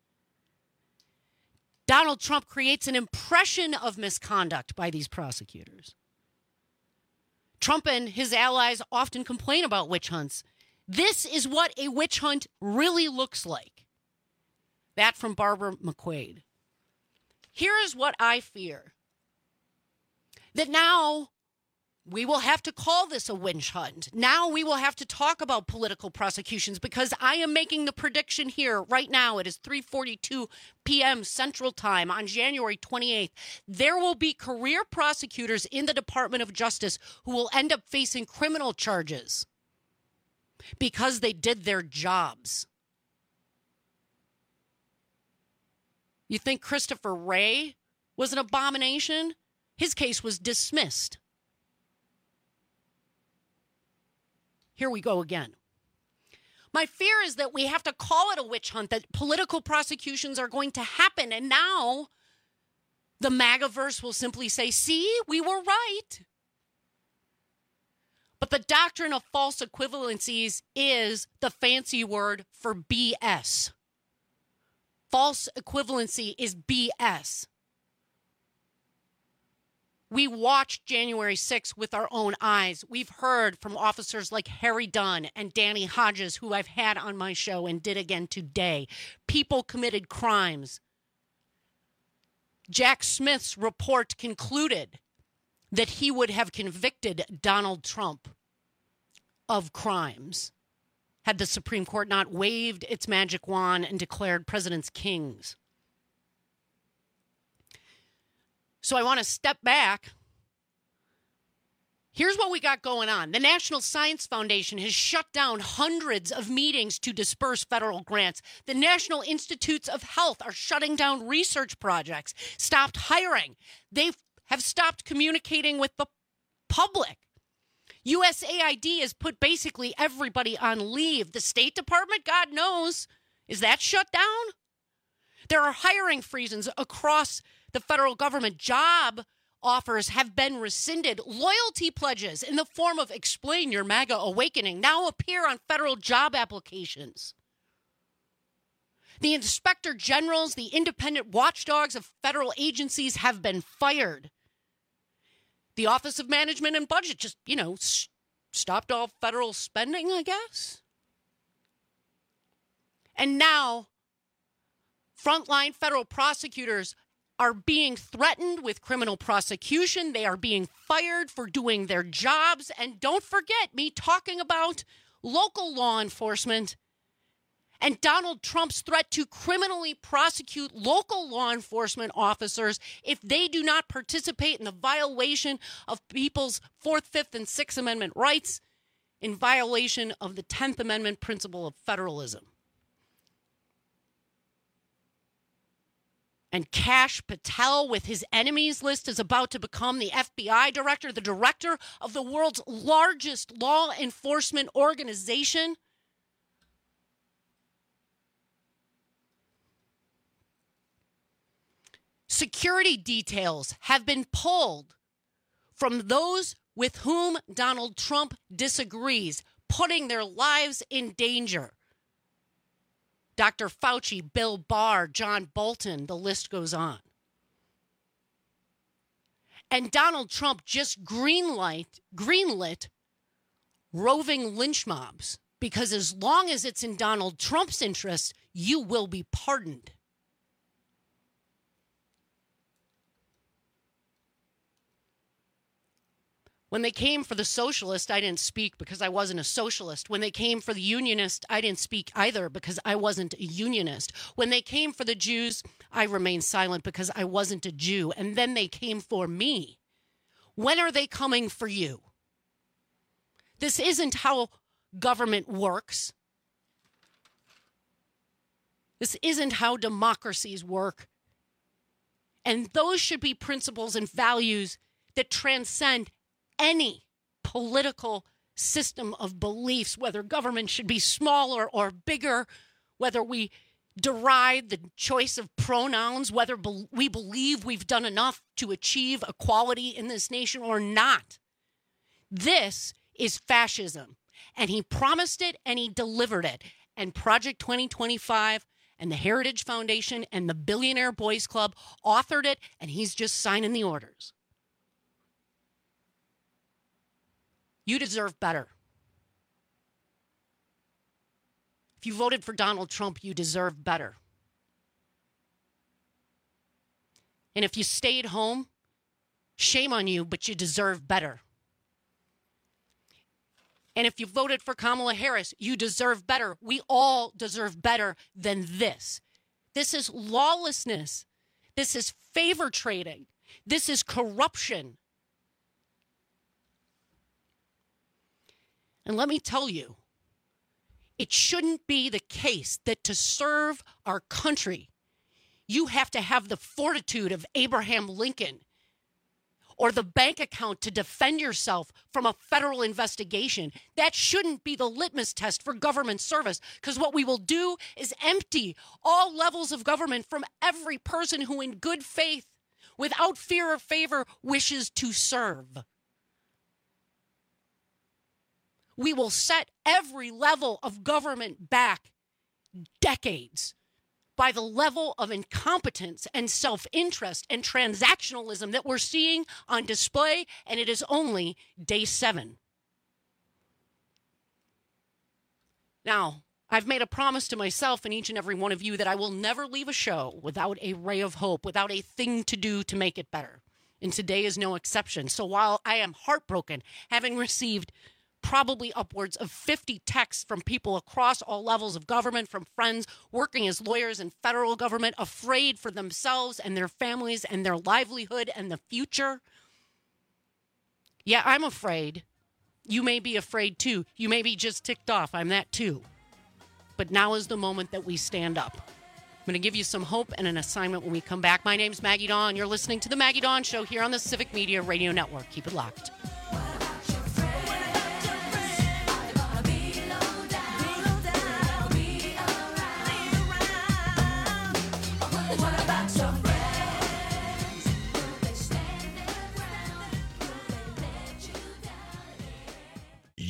Donald Trump creates an impression of misconduct by these prosecutors. Trump and his allies often complain about witch hunts. This is what a witch hunt really looks like. That from Barbara McQuade. Here is what I fear. That now we will have to call this a witch hunt. Now we will have to talk about political prosecutions, because I am making the prediction here right now. It is three forty-two p.m. Central Time on January twenty-eighth. There will be career prosecutors in the Department of Justice who will end up facing criminal charges because they did their jobs. You think Christopher Wray was an abomination? His case was dismissed. Here we go again. My fear is that we have to call it a witch hunt, that political prosecutions are going to happen. And now the MAGAverse will simply say, see, we were right. But the doctrine of false equivalencies is the fancy word for B S. False equivalency is B S. We watched January sixth with our own eyes. We've heard from officers like Harry Dunn and Danny Hodges, who I've had on my show and did again today. People committed crimes. Jack Smith's report concluded that he would have convicted Donald Trump of crimes had the Supreme Court not waved its magic wand and declared presidents kings. So I want to step back. Here's what we got going on. The National Science Foundation has shut down hundreds of meetings to disperse federal grants. The National Institutes of Health are shutting down research projects, stopped hiring. They have stopped communicating with the public. U S A I D has put basically everybody on leave. The State Department, God knows, is that shut down? There are hiring freezes across the federal government. Job offers have been rescinded. Loyalty pledges in the form of Explain Your MAGA Awakening now appear on federal job applications. The inspector generals, the independent watchdogs of federal agencies have been fired. The Office of Management and Budget just, you know, s- stopped all federal spending, I guess. And now, frontline federal prosecutors are being threatened with criminal prosecution. They are being fired for doing their jobs. And don't forget me talking about local law enforcement and Donald Trump's threat to criminally prosecute local law enforcement officers if they do not participate in the violation of people's Fourth, Fifth, and Sixth Amendment rights, in violation of the Tenth Amendment principle of federalism. And Kash Patel, with his enemies list, is about to become the F B I director, the director of the world's largest law enforcement organization. Security details have been pulled from those with whom Donald Trump disagrees, putting their lives in danger. Doctor Fauci, Bill Barr, John Bolton, the list goes on. And Donald Trump just greenlight, greenlit roving lynch mobs, because as long as it's in Donald Trump's interest, you will be pardoned. When they came for the socialist, I didn't speak because I wasn't a socialist. When they came for the unionist, I didn't speak either because I wasn't a unionist. When they came for the Jews, I remained silent because I wasn't a Jew. And then they came for me. When are they coming for you? This isn't how government works. This isn't how democracies work. And those should be principles and values that transcend any political system of beliefs, whether government should be smaller or bigger, whether we deride the choice of pronouns, whether be- we believe we've done enough to achieve equality in this nation or not. This is fascism. And he promised it and he delivered it. And Project twenty twenty-five and the Heritage Foundation and the Billionaire Boys Club authored it, and he's just signing the orders. You deserve better. If you voted for Donald Trump, you deserve better. And if you stayed home, shame on you, but you deserve better. And if you voted for Kamala Harris, you deserve better. We all deserve better than this. This is lawlessness. This is favor trading. This is corruption. And let me tell you, it shouldn't be the case that to serve our country, you have to have the fortitude of Abraham Lincoln or the bank account to defend yourself from a federal investigation. That shouldn't be the litmus test for government service, because what we will do is empty all levels of government from every person who in good faith, without fear or favor, wishes to serve. We will set every level of government back decades by the level of incompetence and self-interest and transactionalism that we're seeing on display, and it is only day seven. Now, I've made a promise to myself and each and every one of you that I will never leave a show without a ray of hope, without a thing to do to make it better. And today is no exception. So while I am heartbroken, having received probably upwards of fifty texts from people across all levels of government, from friends working as lawyers in federal government, afraid for themselves and their families and their livelihood and the future. Yeah, I'm afraid. You may be afraid too. You may be just ticked off. I'm that too. But now is the moment that we stand up. I'm going to give you some hope and an assignment when we come back. My name's Maggie Dawn. You're listening to The Maggie Dawn Show here on the Civic Media Radio Network. Keep it locked.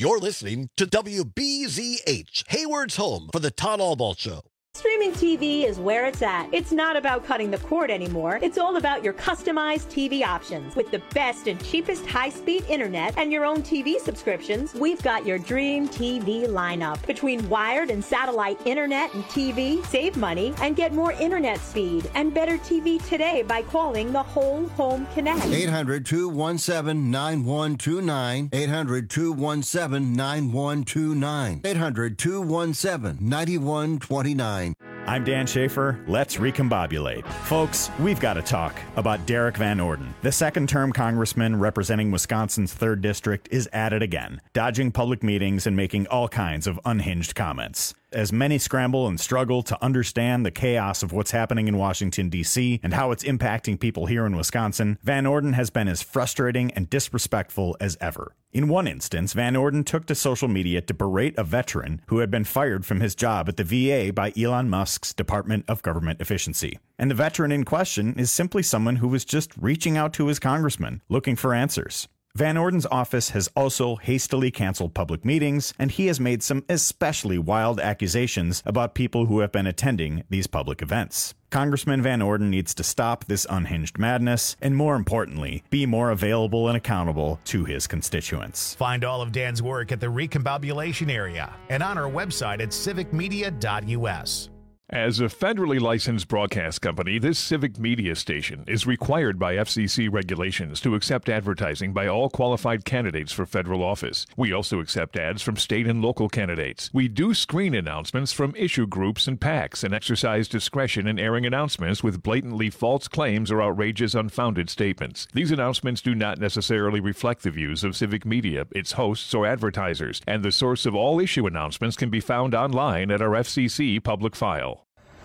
You're listening to W B Z H, Hayward's home for the Todd Albaugh Show. Streaming T V is where it's at. It's not about cutting the cord anymore. It's all about your customized T V options. With the best and cheapest high-speed internet and your own T V subscriptions, we've got your dream T V lineup. Between wired and satellite internet and T V, save money and get more internet speed and better T V today by calling the Whole Home Connect. eight hundred, two one seven, nine one two nine. eight hundred, two one seven, nine one two nine. eight hundred, two one seven, nine one two nine. I'm Dan Schaefer. Let's recombobulate. Folks, we've got to talk about Derek Van Orden. The second-term congressman representing Wisconsin's third District is at it again, dodging public meetings and making all kinds of unhinged comments. As many scramble and struggle to understand the chaos of what's happening in Washington, D C, and how it's impacting people here in Wisconsin, Van Orden has been as frustrating and disrespectful as ever. In one instance, Van Orden took to social media to berate a veteran who had been fired from his job at the V A by Elon Musk's Department of Government Efficiency. And the veteran in question is simply someone who was just reaching out to his congressman, looking for answers. Van Orden's office has also hastily canceled public meetings, and he has made some especially wild accusations about people who have been attending these public events. Congressman Van Orden needs to stop this unhinged madness, and more importantly, be more available and accountable to his constituents. Find all of Dan's work at the Recombobulation Area and on our website at civic media dot U S. As a federally licensed broadcast company, this civic media station is required by F C C regulations to accept advertising by all qualified candidates for federal office. We also accept ads from state and local candidates. We do screen announcements from issue groups and PACs and exercise discretion in airing announcements with blatantly false claims or outrageous, unfounded statements. These announcements do not necessarily reflect the views of civic media, its hosts, or advertisers, and the source of all issue announcements can be found online at our F C C public file.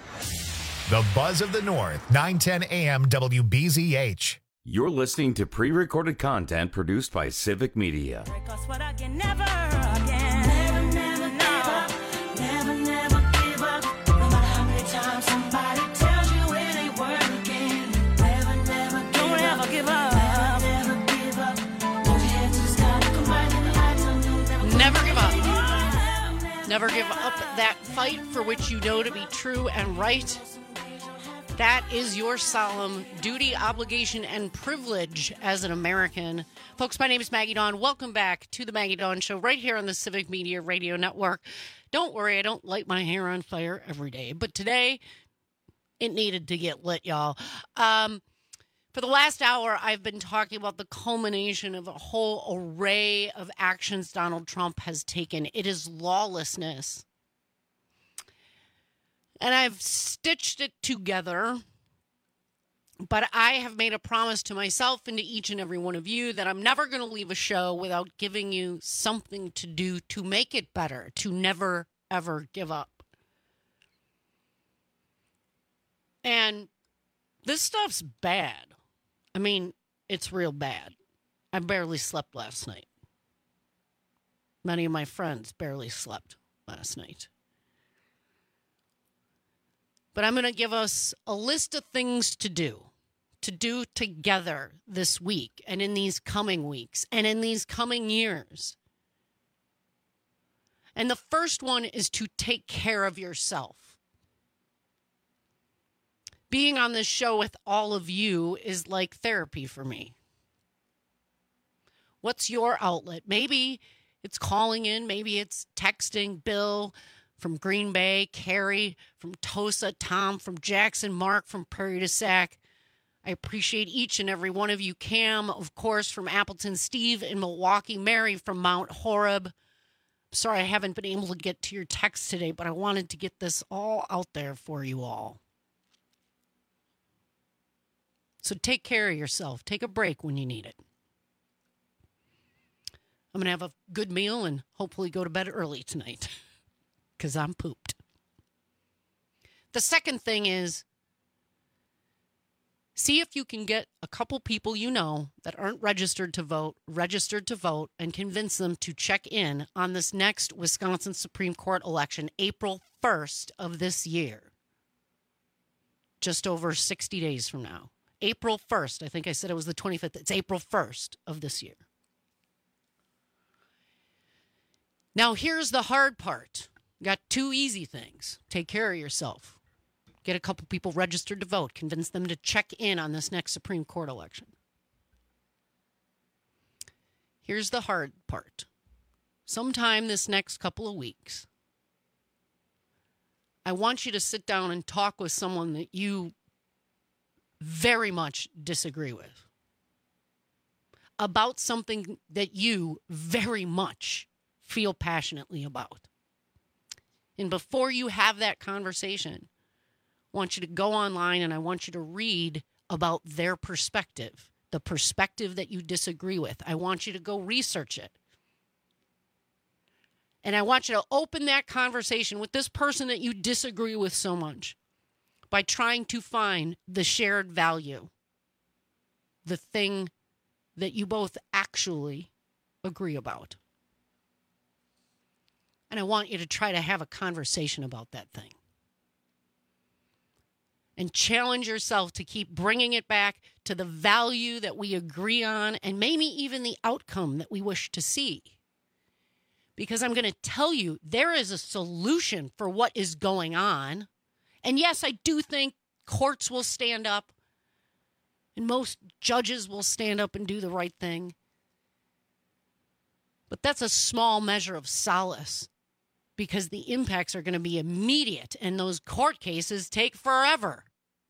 The Buzz of the North, nine ten A M W B Z H. You're listening to pre-recorded content produced by Civic Media. Never give up. Never give up that fight for which you know to be true and right. That is your solemn duty, obligation, and privilege as an American. Folks, my name is Maggie Dawn. Welcome back to the Maggie Dawn Show right here on the Civic Media Radio Network. Don't worry, I don't light my hair on fire every day, but today it needed to get lit, y'all. Um, for the last hour, I've been talking about the culmination of a whole array of actions Donald Trump has taken. It is lawlessness. And I've stitched it together, but I have made a promise to myself and to each and every one of you that I'm never going to leave a show without giving you something to do to make it better, to never, ever give up. And this stuff's bad. I mean, it's real bad. I barely slept last night. Many of my friends barely slept last night. But I'm going to give us a list of things to do, to do together this week and in these coming weeks and in these coming years. And the first one is to take care of yourself. Being on this show with all of you is like therapy for me. What's your outlet? Maybe it's calling in, maybe it's texting Bill from Green Bay, Carrie from Tosa, Tom from Jackson, Mark from Prairie du Sac. I appreciate each and every one of you. Cam, of course, from Appleton, Steve in Milwaukee, Mary from Mount Horeb. Sorry I haven't been able to get to your text today, but I wanted to get this all out there for you all. So take care of yourself. Take a break when you need it. I'm going to have a good meal and hopefully go to bed early tonight. Because I'm pooped. The second thing is, see if you can get a couple people you know that aren't registered to vote, registered to vote, and convince them to check in on this next Wisconsin Supreme Court election, April first of this year. Just over sixty days from now. April first. I think I said it was the twenty-fifth. It's April first of this year. Now, here's the hard part. You got two easy things. Take care of yourself. Get a couple people registered to vote. Convince them to check in on this next Supreme Court election. Here's the hard part. Sometime this next couple of weeks, I want you to sit down and talk with someone that you very much disagree with about something that you very much feel passionately about. And before you have that conversation, I want you to go online and I want you to read about their perspective, the perspective that you disagree with. I want you to go research it. And I want you to open that conversation with this person that you disagree with so much by trying to find the shared value, the thing that you both actually agree about. And I want you to try to have a conversation about that thing. And challenge yourself to keep bringing it back to the value that we agree on and maybe even the outcome that we wish to see. Because I'm going to tell you, there is a solution for what is going on. And yes, I do think courts will stand up and most judges will stand up and do the right thing. But that's a small measure of solace because the impacts are going to be immediate and those court cases take forever.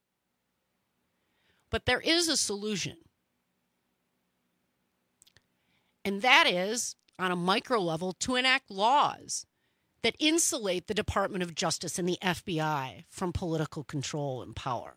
But there is a solution. And that is, on a micro level, to enact laws that insulate the Department of Justice and the F B I from political control and power.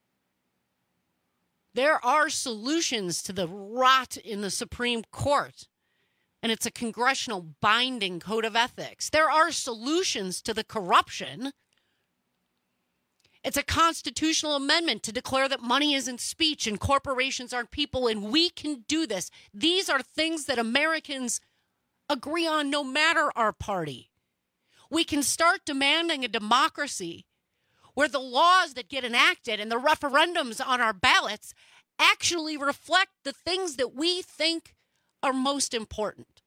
There are solutions to the rot in the Supreme Court, and it's a congressional binding code of ethics. There are solutions to the corruption. It's a constitutional amendment to declare that money isn't speech and corporations aren't people, and we can do this. These are things that Americans agree on no matter our party. We can start demanding a democracy where the laws that get enacted and the referendums on our ballots actually reflect the things that we think are most important.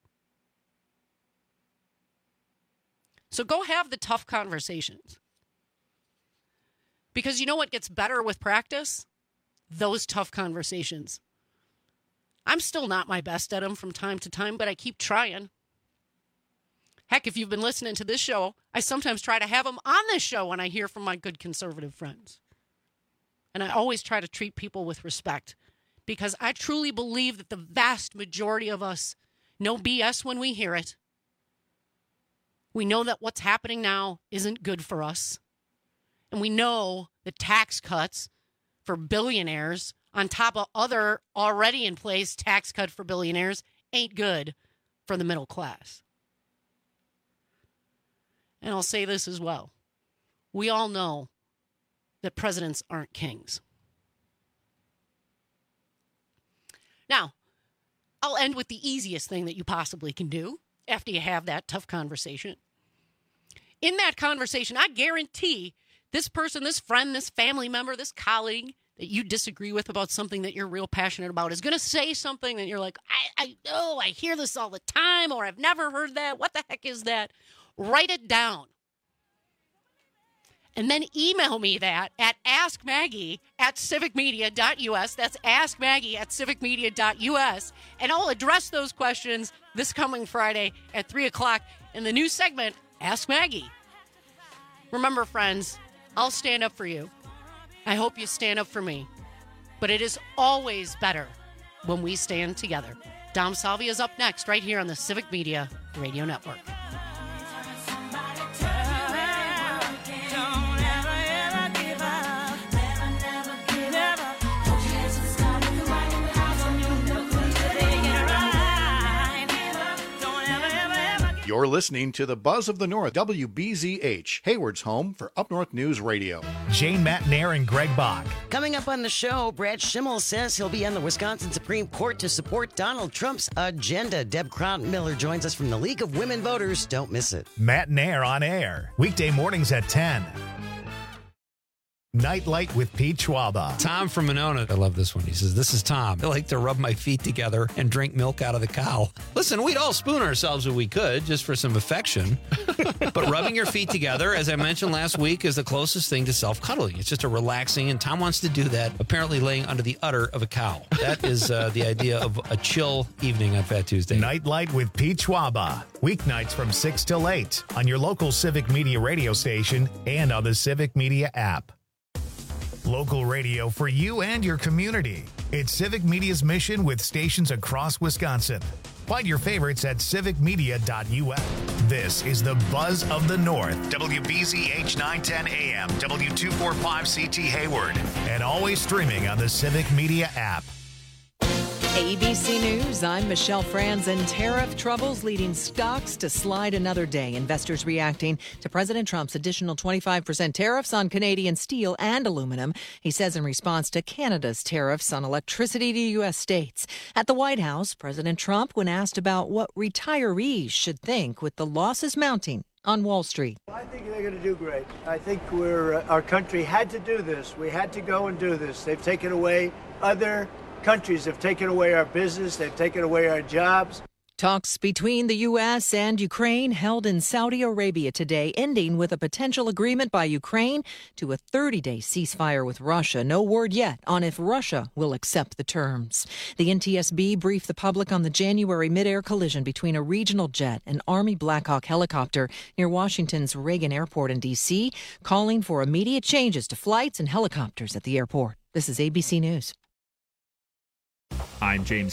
So go have the tough conversations. Because you know what gets better with practice? Those tough conversations. I'm still not my best at them from time to time, but I keep trying. Heck, if you've been listening to this show, I sometimes try to have them on this show when I hear from my good conservative friends. And I always try to treat people with respect because I truly believe that the vast majority of us know B S when we hear it. We know that what's happening now isn't good for us. And we know the tax cuts for billionaires on top of other already in place tax cut for billionaires ain't good for the middle class. And I'll say this as well. We all know that presidents aren't kings. Now, I'll end with the easiest thing that you possibly can do after you have that tough conversation. In that conversation, I guarantee this person, this friend, this family member, this colleague that you disagree with about something that you're real passionate about is going to say something that you're like, I, I know, I hear this all the time, or I've never heard that. What the heck is that? Write it down. And then email me that at askmaggie at civicmedia dot u s. That's askmaggie at civicmedia dot u s. And I'll address those questions this coming Friday at three o'clock in the new segment, Ask Maggie. Remember, friends, I'll stand up for you. I hope you stand up for me. But it is always better when we stand together. Dom Salvia is up next right here on the Civic Media Radio Network. You're listening to the Buzz of the North, W B Z H, Hayward's home for Up North News Radio. Jane Matnair and Greg Bach. Coming up on the show, Brad Schimmel says he'll be on the Wisconsin Supreme Court to support Donald Trump's agenda. Deb Crown-Miller joins us from the League of Women Voters. Don't miss it. Matnair on air, weekday mornings at ten. Nightlight with Pete Schwaba. Tom from Monona. I love this one. He says, this is Tom. I like to rub my feet together and drink milk out of the cow. Listen, we'd all spoon ourselves if we could, just for some affection. But rubbing your feet together, as I mentioned last week, is the closest thing to self-cuddling. It's just a relaxing, and Tom wants to do that, apparently laying under the udder of a cow. That is uh, the idea of a chill evening on Fat Tuesday. Nightlight with Pete Schwaba. Weeknights from six till eight on your local Civic Media radio station and on the Civic Media app. Local radio for you and your community. It's Civic Media's mission with stations across Wisconsin. Find your favorites at civic media dot u s. This is the Buzz of the North. W B Z H nine ten A M, W two forty-five C T Hayward, and always streaming on the Civic Media app. A B C News, I'm Michelle Franzen. Tariff troubles leading stocks to slide another day. Investors reacting to President Trump's additional twenty-five percent tariffs on Canadian steel and aluminum. He says in response to Canada's tariffs on electricity to U S states. At the White House, President Trump, when asked about what retirees should think with the losses mounting on Wall Street. I think they're going to do great. I think we're uh, our country had to do this. We had to go and do this. They've taken away other countries have taken away our business. They've taken away our jobs. Talks between the U S and Ukraine held in Saudi Arabia today, ending with a potential agreement by Ukraine to a thirty-day ceasefire with Russia. No word yet on if Russia will accept the terms. The N T S B briefed the public on the January mid-air collision between a regional jet and Army Black Hawk helicopter near Washington's Reagan Airport in D C, calling for immediate changes to flights and helicopters at the airport. This is A B C News. I'm James